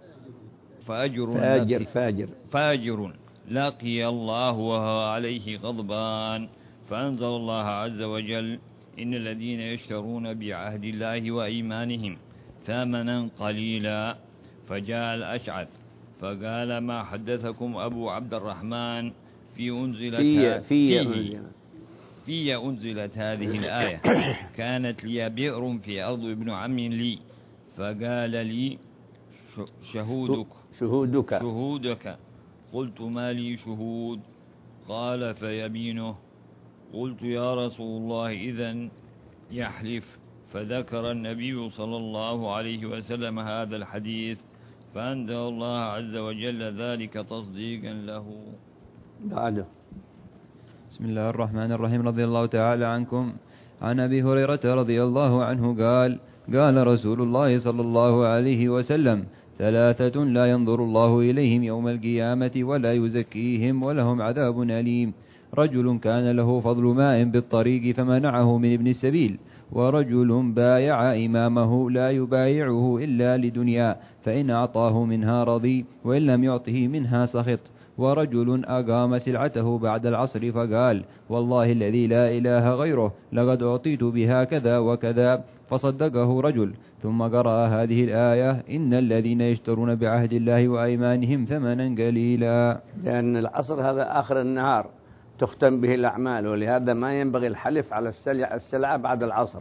فأجر فاجر فاجر فاجر لقي الله وهو عليه غضبان، فأنزل الله عز وجل: إن الذين يشترون بعهد الله وأيمانهم ثمنا قليلا. فجاء الأشعث فقال: ما حدثكم أبو عبد الرحمن في أنزلت في في, فيه في أنزلت هذه الآية: كانت لي بئر في أرض ابن عم لي، فقال لي: شهودك شهودك شهودك قلت: ما لي شهود؟ قال: فيمينه. قلت: يا رسول الله، إذن يحلف. فذكر النبي صلى الله عليه وسلم هذا الحديث، فأنزل الله عز وجل ذلك تصديقا له. بعده. بسم الله الرحمن الرحيم. رضي الله تعالى عنكم عن أبي هريرة رضي الله عنه قال: قال رسول الله صلى الله عليه وسلم: ثلاثة لا ينظر الله إليهم يوم القيامة ولا يزكيهم ولهم عذاب أليم: رجل كان له فضل ماء بالطريق فمنعه من ابن السبيل، ورجل بايع إمامه لا يبايعه إلا لدنيا، فإن أعطاه منها رضي وإن لم يعطه منها سخط، ورجل أقام سلعته بعد العصر فقال: والله الذي لا إله غيره لقد أعطيت بها كذا وكذا، فصدقه رجل، ثم قرأ هذه الآية: إن الذين يشترون بعهد الله وأيمانهم ثمنا قليلا. لأن العصر هذا آخر النهار تختم به الأعمال، ولهذا ما ينبغي الحلف على السلعة بعد العصر.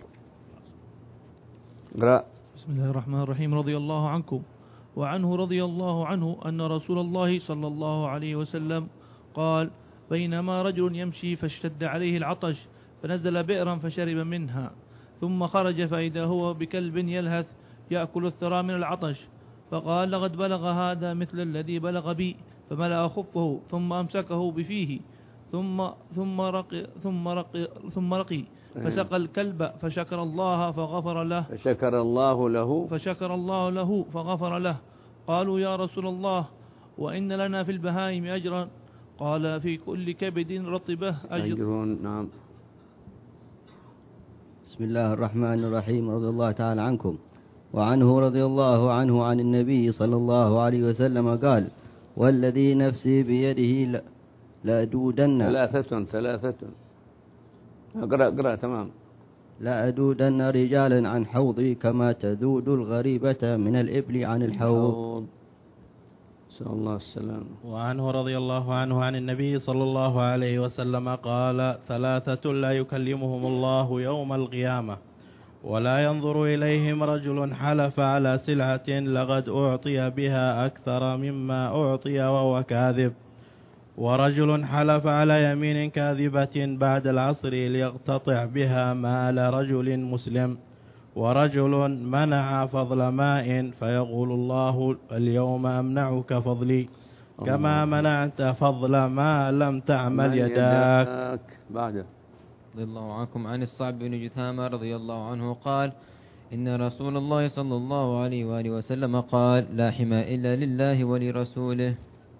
قرأ. بسم الله الرحمن الرحيم. رضي الله عنكم وعنه رضي الله عنه أن رسول الله صلى الله عليه وسلم قال: بينما رجل يمشي فاشتد عليه العطش فنزل بئرا فشرب منها، ثم خرج فإذا هو بكلب يلهث يأكل الثرى من العطش، فقال: لقد بلغ هذا مثل الذي بلغ بي، فملأ خفه ثم أمسكه بفيه، ثم ثم رقي ثم رقي ثم رقي فسقى الكلب فشكر الله فغفر له فشكر الله له فشكر الله له فغفر له. قالوا: يا رسول الله، وإن لنا في البهائم أجرا؟ قال: في كل كبد رطبة أجر, أجر. نعم. بسم الله الرحمن الرحيم. رضي الله تعالى عنكم وعنه رضي الله عنه عن النبي صلى الله عليه وسلم قال: والذي نفسي بيده لأدودن. ثلاثة ثلاثة. اقرأ اقرأ تمام. لأدودن رجالا عن حوضي كما تذود الغريبة من الإبل عن الحوض. نسأل الله السلامة. وعنه رضي الله عنه عن النبي صلى الله عليه وسلم قال: ثلاثة لا يكلمهم الله يوم القيامة ولا ينظر إليهم رجل حلف على سلعة لقد أعطي بها أكثر مما أعطي وهو كاذب، ورجل حلف على يمين كاذبة بعد العصر ليقتطع بها مال رجل مسلم، ورجل منع فضل ماء فيقول الله اليوم أمنعك فضلي كما منعت فضل ما لم تعمل يداك. بعد رضي الله عنكم عن الصعب بن جثامة رضي الله عنه قال: إن رسول الله صلى الله عليه وآله وسلم قال: لا حمى إلا لله ولرسوله.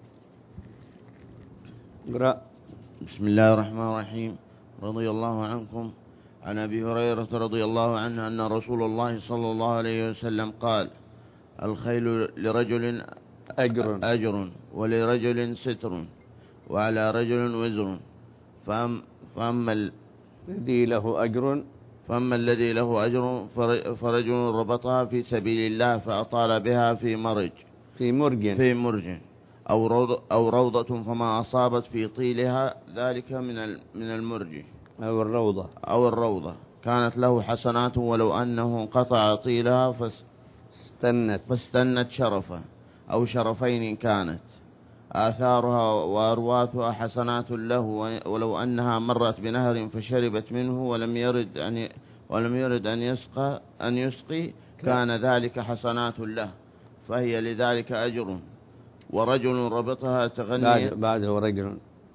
اقرأ. بسم الله الرحمن الرحيم. رضي الله عنكم عن أبي هريرة رضي الله عنه أن رسول الله صلى الله عليه وسلم قال: الخيل لرجل أجر, أجر ولرجل ستر وعلى رجل وزر، فأم فأما الذي له أجر فأما الذي له أجر فرجل ربطها في سبيل الله فأطال بها في مرج في مرج في مرج أو روضة, أو روضة فما أصابت في طيلها ذلك من من المرج أو الروضة أو الروضة كانت له حسنات ولو أنه قطع طيلها فاستنت فاستنت شرفة أو شرفين كانت آثارها وأرواثها حسنات له، ولو أنها مرت بنهر فشربت منه ولم يرد أن ولم يرد أن يسقى أن يسقي كان ذلك حسنات له، فهي لذلك أجر. ورجل ربطها تغني بعده رجل.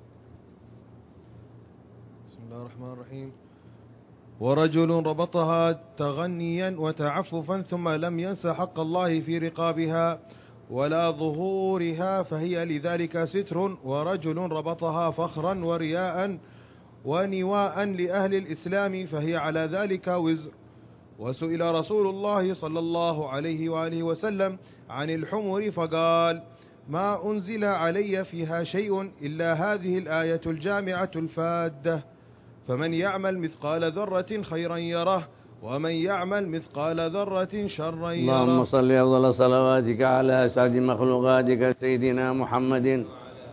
بسم الله الرحمن الرحيم. ورجل ربطها تغنيا وتعففا ثم لم ينس حق الله في رقابها ولا ظهورها فهي لذلك ستر. ورجل ربطها فخرا ورياء ونواء لأهل الإسلام فهي على ذلك وزر. وسئل رسول الله صلى الله عليه وآله وسلم عن الحمر فقال: ما أنزل علي فيها شيء إلا هذه الآية الجامعة الفادة، فمن يعمل مثقال ذرة خيرا يره ومن يعمل مثقال ذرة شرا يره. اللهم صل أفضل صلواتك على أسعد مخلوقاتك سيدنا محمد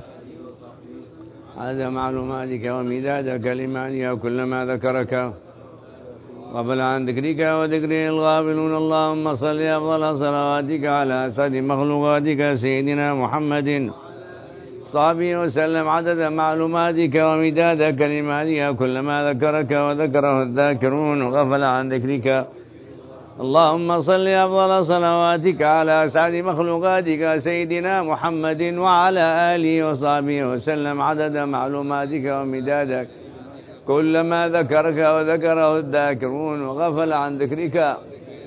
عدد معلوماتك ومداد كلماتك وكلما ذكرك قبل عن ذكرك وذكره الغافلون. اللهم صل أفضل صلواتك على أسعد مخلوقاتك سيدنا محمد صحبه وسلم عدد معلوماتك ومداد كلماتك كلما ذكرك وذكره الذاكرون وغفل عن ذكرك. اللهم صل أفضل صلواتك على أسعد مخلوقاتك سيدنا محمد وعلى آله وصحبه وسلم عدد معلوماتك ومدادك كلما ذكرك وذكره الذاكرون وغفل عن ذكرك.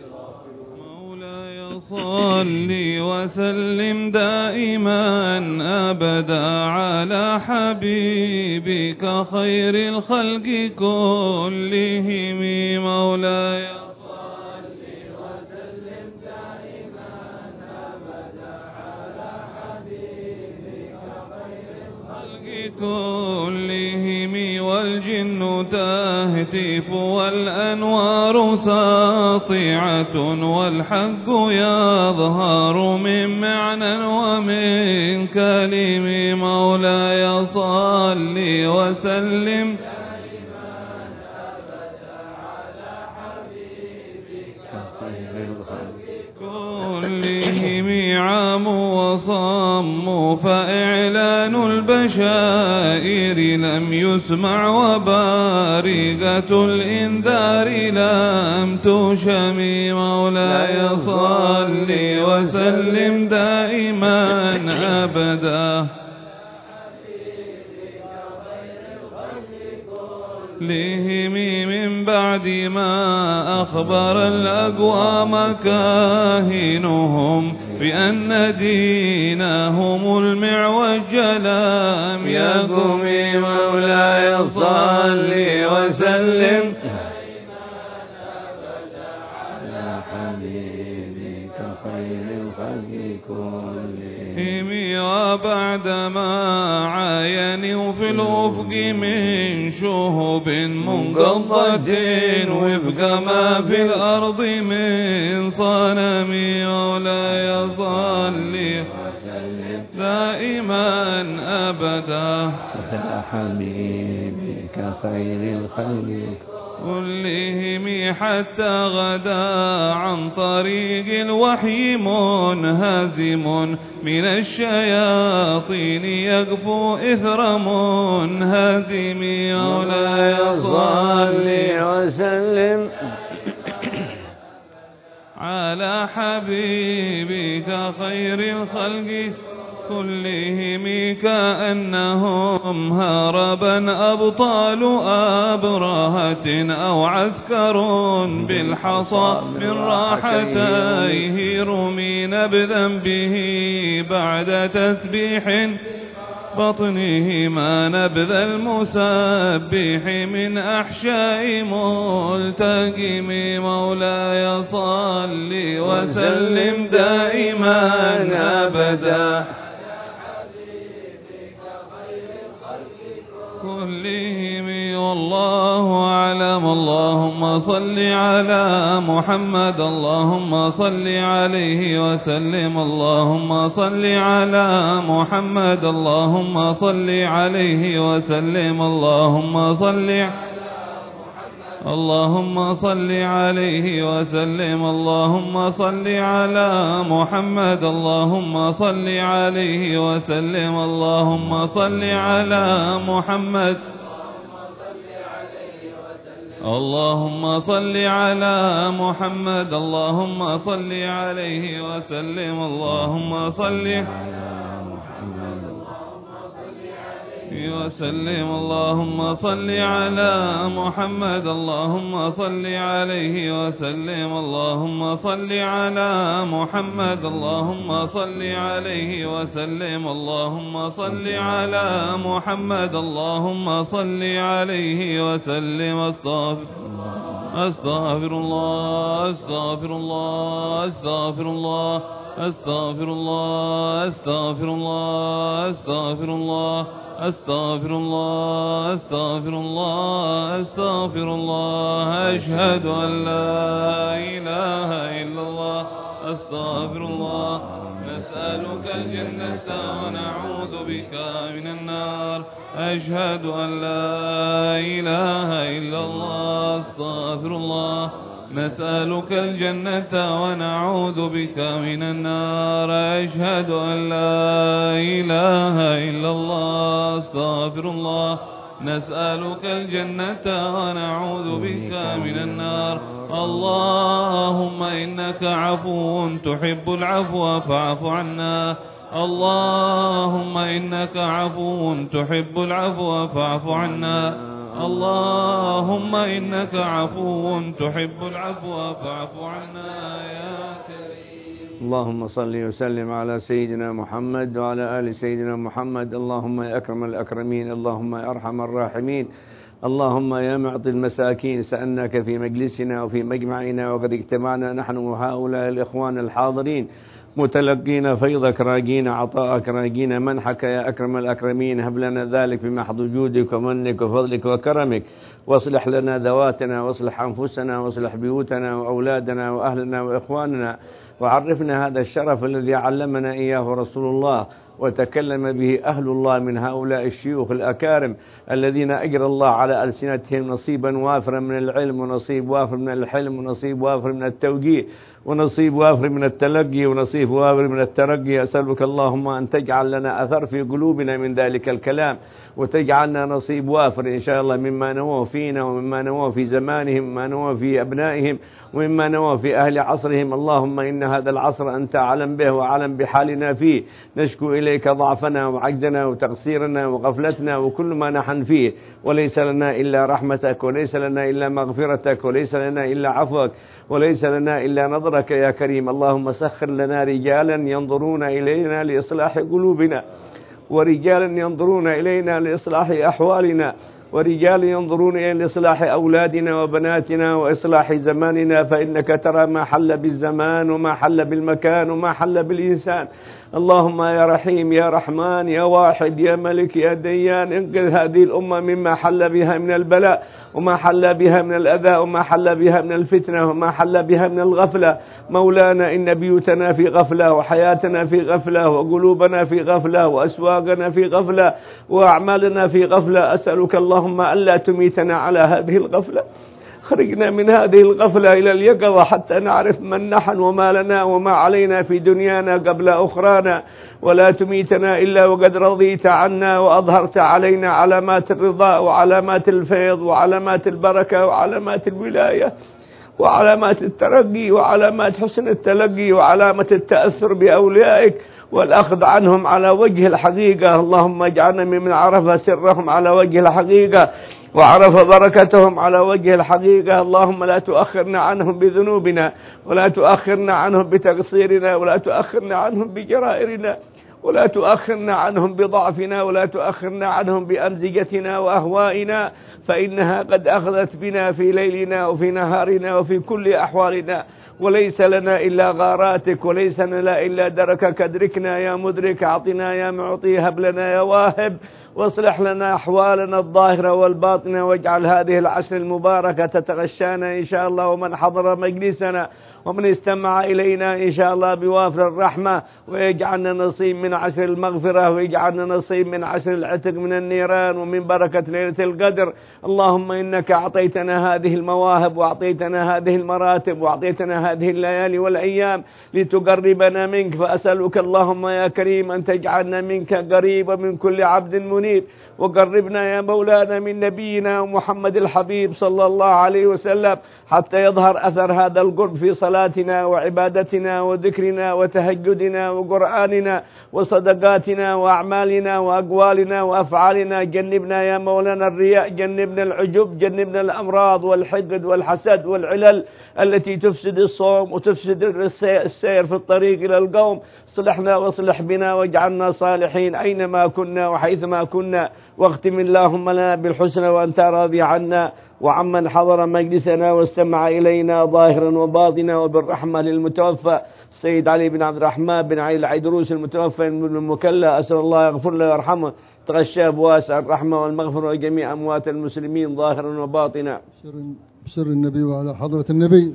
مولاي صل وسلم دائما أبدا على حبيبك خير الخلق كلهم. مولاي صل وسلم دائما أبدا على حبيبك خير الخلق كلهم. والجن تهتف والأنوار ساطعة والحق يظهر من معنى ومن كلم. مولاي صل وسلم كلهم. عام وصم فإعلان البشائر لم يسمع وبارقة الإنذار لم تشم. مولاي صل وسلم دائما أبدا لهم من بعد ما أخبر الأقوام كاهنهم بأن دينهم المعوج لم يقم. مولاي صل وسلم على حبيبك خير الخلق كلهم. وبعدما عاينوا في الأفق من شهور شهب منقضة وفق ما في الأرض من صنم ولا يصلي دائما أبدا على حبيبك خير الخلق كلهم حتى غدا عن طريق الوحي منهزم من الشياطين يقفو إثر منهزم ولا يصلي وسلم على حبيبك خير الخلق كلهم كأنهم هربا أبطال أبرهة أو عسكر بالحصى من راحتيه رمين بذنبه بعد تسبيح بطنه ما نبذ المسبح من أحشاء ملتقم مولاي صل وسلم دائما أبدا كلهم والله أعلم. اللهم صل على محمد اللهم صل عليه وسلم. اللهم صل على محمد اللهم صل عليه وسلم. اللهم صل اللهم صل عليه وسلم. اللهم صل على محمد اللهم صل عليه وسلم. اللهم صل على محمد اللهم صل على محمد اللهم صل عليه وسلم. اللهم صل وسلم. اللهم صل على محمد اللهم صل عليه وسلم. اللهم صل على محمد اللهم صل عليه وسلم. اللهم صل على محمد اللهم صل عليه وسلم. استغفر استغفر الله استغفر الله استغفر الله استغفر الله استغفر الله استغفر الله أستغفر الله أستغفر الله أستغفر الله أشهد أن لا إله إلا الله أستغفر الله. نسألك الجنة ونعوذ بك من النار. أشهد أن لا إله إلا الله أستغفر الله. نسألك الجنة ونعوذ بك من النار. أشهد أن لا إله إلا الله أستغفر الله. نسألك الجنة ونعوذ بك من النار. اللهم إنك عفو تحب العفو فاعف عنا. اللهم إنك عفو تحب العفو فاعف عنا. اللهم إنك عفو تحب العفو فاعف عنا يا كريم. اللهم صل وسلم على سيدنا محمد وعلى آل سيدنا محمد. اللهم يا أكرم الأكرمين اللهم يا أرحم الراحمين. اللهم يا معطي المساكين سألناك في مجلسنا وفي مجمعنا وقد اجتمعنا نحن وهؤلاء الإخوان الحاضرين متلقين فيضك راجين عطاءك راجين منحك يا أكرم الأكرمين. هب لنا ذلك بمحض جودك ومنك وفضلك وكرمك. واصلح لنا ذواتنا واصلح أنفسنا واصلح بيوتنا وأولادنا وأهلنا وإخواننا. وعرفنا هذا الشرف الذي علمنا إياه رسول الله وتكلم به أهل الله من هؤلاء الشيوخ الأكارم الذين أجرى الله على ألسنتهم نصيبا وافرا من العلم ونصيب وافر من الحلم ونصيب وافر من التوجيه ونصيب وافر من التلقي ونصيب وافر من الترقي. أسألك اللهم أن تجعل لنا أثر في قلوبنا من ذلك الكلام وتجعلنا نصيب وافر إن شاء الله مما نوى فينا ومما نوى في زمانهم ومما نوى في أبنائهم ومما نوى في أهل عصرهم. اللهم إن هذا العصر أنت أعلم به وأعلم بحالنا فيه. نشكو إليك ضعفنا وعجزنا وتقصيرنا وغفلتنا وكل ما نحن فيه. وليس لنا إلا رحمتك وليس لنا إلا مغفرتك وليس لنا إلا عفوك وليس لنا إلا نظرك يا كريم. اللهم سخر لنا رجالا ينظرون إلينا لإصلاح قلوبنا ورجالا ينظرون إلينا لإصلاح أحوالنا ورجال ينظرون إلى إصلاح أولادنا وبناتنا وإصلاح زماننا. فإنك ترى ما حل بالزمان وما حل بالمكان وما حل بالإنسان. اللهم يا رحيم يا رحمن يا واحد يا ملك يا ديان انقذ هذه الأمة مما حل بها من البلاء وما حل بها من الأذى وما حل بها من الفتنة وما حل بها من الغفلة. مولانا إن بيوتنا في غفلة وحياتنا في غفلة وقلوبنا في غفلة وأسواقنا في غفلة وأعمالنا في غفلة. أسألك اللهم ألا تميتنا على هذه الغفلة، خرجنا من هذه الغفلة إلى اليقظة حتى نعرف من نحن وما لنا وما علينا في دنيانا قبل أخرانا، ولا تميتنا إلا وقد رضيت عنا وأظهرت علينا علامات الرضا وعلامات الفيض وعلامات البركة وعلامات الولاية وعلامات الترقي وعلامات حسن التلقي وعلامة التأثر بأوليائك والأخذ عنهم على وجه الحقيقة. اللهم اجعلنا ممن عرف سرهم على وجه الحقيقة وعرف بركتهم على وجه الحقيقة. اللهم لا تؤخرنا عنهم بذنوبنا ولا تؤخرنا عنهم بتقصيرنا ولا تؤخرنا عنهم بجرائرنا ولا تؤخرنا عنهم بضعفنا ولا تؤخرنا عنهم بأمزجتنا وأهوائنا، فإنها قد أخذت بنا في ليلنا وفي نهارنا وفي كل أحوالنا، وليس لنا إلا غاراتك وليس لنا إلا دركك. أدركنا يا مدرك، أعطنا يا معطي، هب لنا يا واهب، واصلح لنا أحوالنا الظاهرة والباطنة، واجعل هذه العشر المباركة تتغشانا إن شاء الله ومن حضر مجلسنا ومن استمع إلينا إن شاء الله بوافر الرحمة، ويجعلنا نصيب من عشر المغفرة ويجعلنا نصيب من عشر العتق من النيران ومن بركة ليلة القدر. اللهم إنك أعطيتنا هذه المواهب وأعطيتنا هذه المراتب وأعطيتنا هذه الليالي والأيام لتقربنا منك، فأسألك اللهم يا كريم أن تجعلنا منك قريبا من كل عبد منيب، وقربنا يا مولانا من نبينا محمد الحبيب صلى الله عليه وسلم حتى يظهر أثر هذا القرب في صلاتنا وعبادتنا وذكرنا وتهجدنا وقرآننا وصدقاتنا وأعمالنا وأقوالنا وأفعالنا. جنبنا يا مولانا الرياء، جنبنا العجب، جنبنا الأمراض والحقد والحسد والعلل التي تفسد الصوم وتفسد السير في الطريق إلى القوم. صلحنا واصلح بنا واجعلنا صالحين أينما كنا وحيثما كنا، واختم اللهم لنا بالحسنى وأنت راضي عنا وعمن حضر مجلسنا واستمع إلينا ظاهرا وباطنا، وبالرحمة للمتوفى السيد علي بن عبد الرحمن بن علي العيدروس المتوفى من المكلا، أسأل الله يغفر له ويرحمه، تغشاه بواسع الرحمة والمغفرة وجميع أموات المسلمين ظاهرا وباطنا. بسر النبي وعلى حضرة النبي.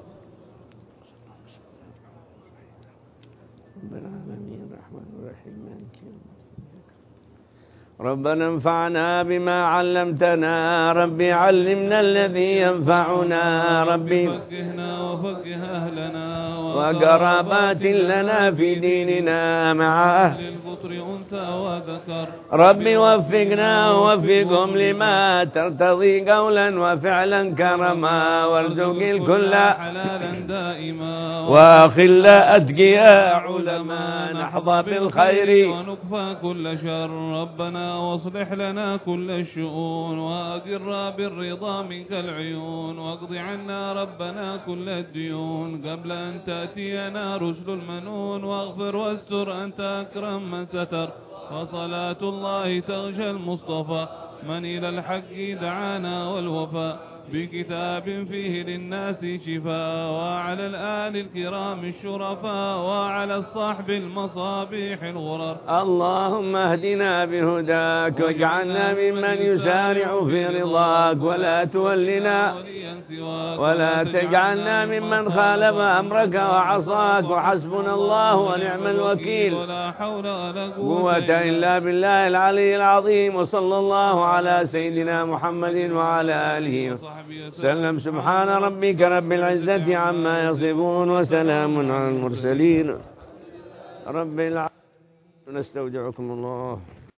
ربنا انفعنا بما علمتنا، ربي علمنا الذي ينفعنا، ربي فقهنا وفقه أهلنا وقرابات لنا في ديننا مع أهل الفطر أنثى وذكر، ربي وفقنا ووفقهم لما ترتضي قولا وفعلا كرما، وارزق الكل حلالا دائما، وخل أتقياء علماء نحظى بالخير ونكفى كل شر. ربنا واصلح لنا كل الشؤون، وأقر بالرضا منك العيون، واقض عنا ربنا كل الديون قبل أن تأتينا رسل المنون، واغفر واستر أنت أكرم من ستر. وصلاة الله تغشى المصطفى من إلى الحق دعانا والوفاء، بكتاب فيه للناس شفاء، وعلى الآل الكرام الشرفاء، وعلى الصحب المصابيح الغرر. اللهم اهدنا بهداك واجعلنا ممن يسارع في رضاك، ولا تولنا ولا تجعلنا ممن خالف أمرك وعصاك، وحسبنا الله ونعم الوكيل، ولا حول ولا قوة إلا بالله العلي العظيم. وصلى الله على سيدنا محمد وعلى آله وسلم. سبحان ربك رب العزة عما يصفون وسلام على المرسلين رب العالمين. نستودعكم الله.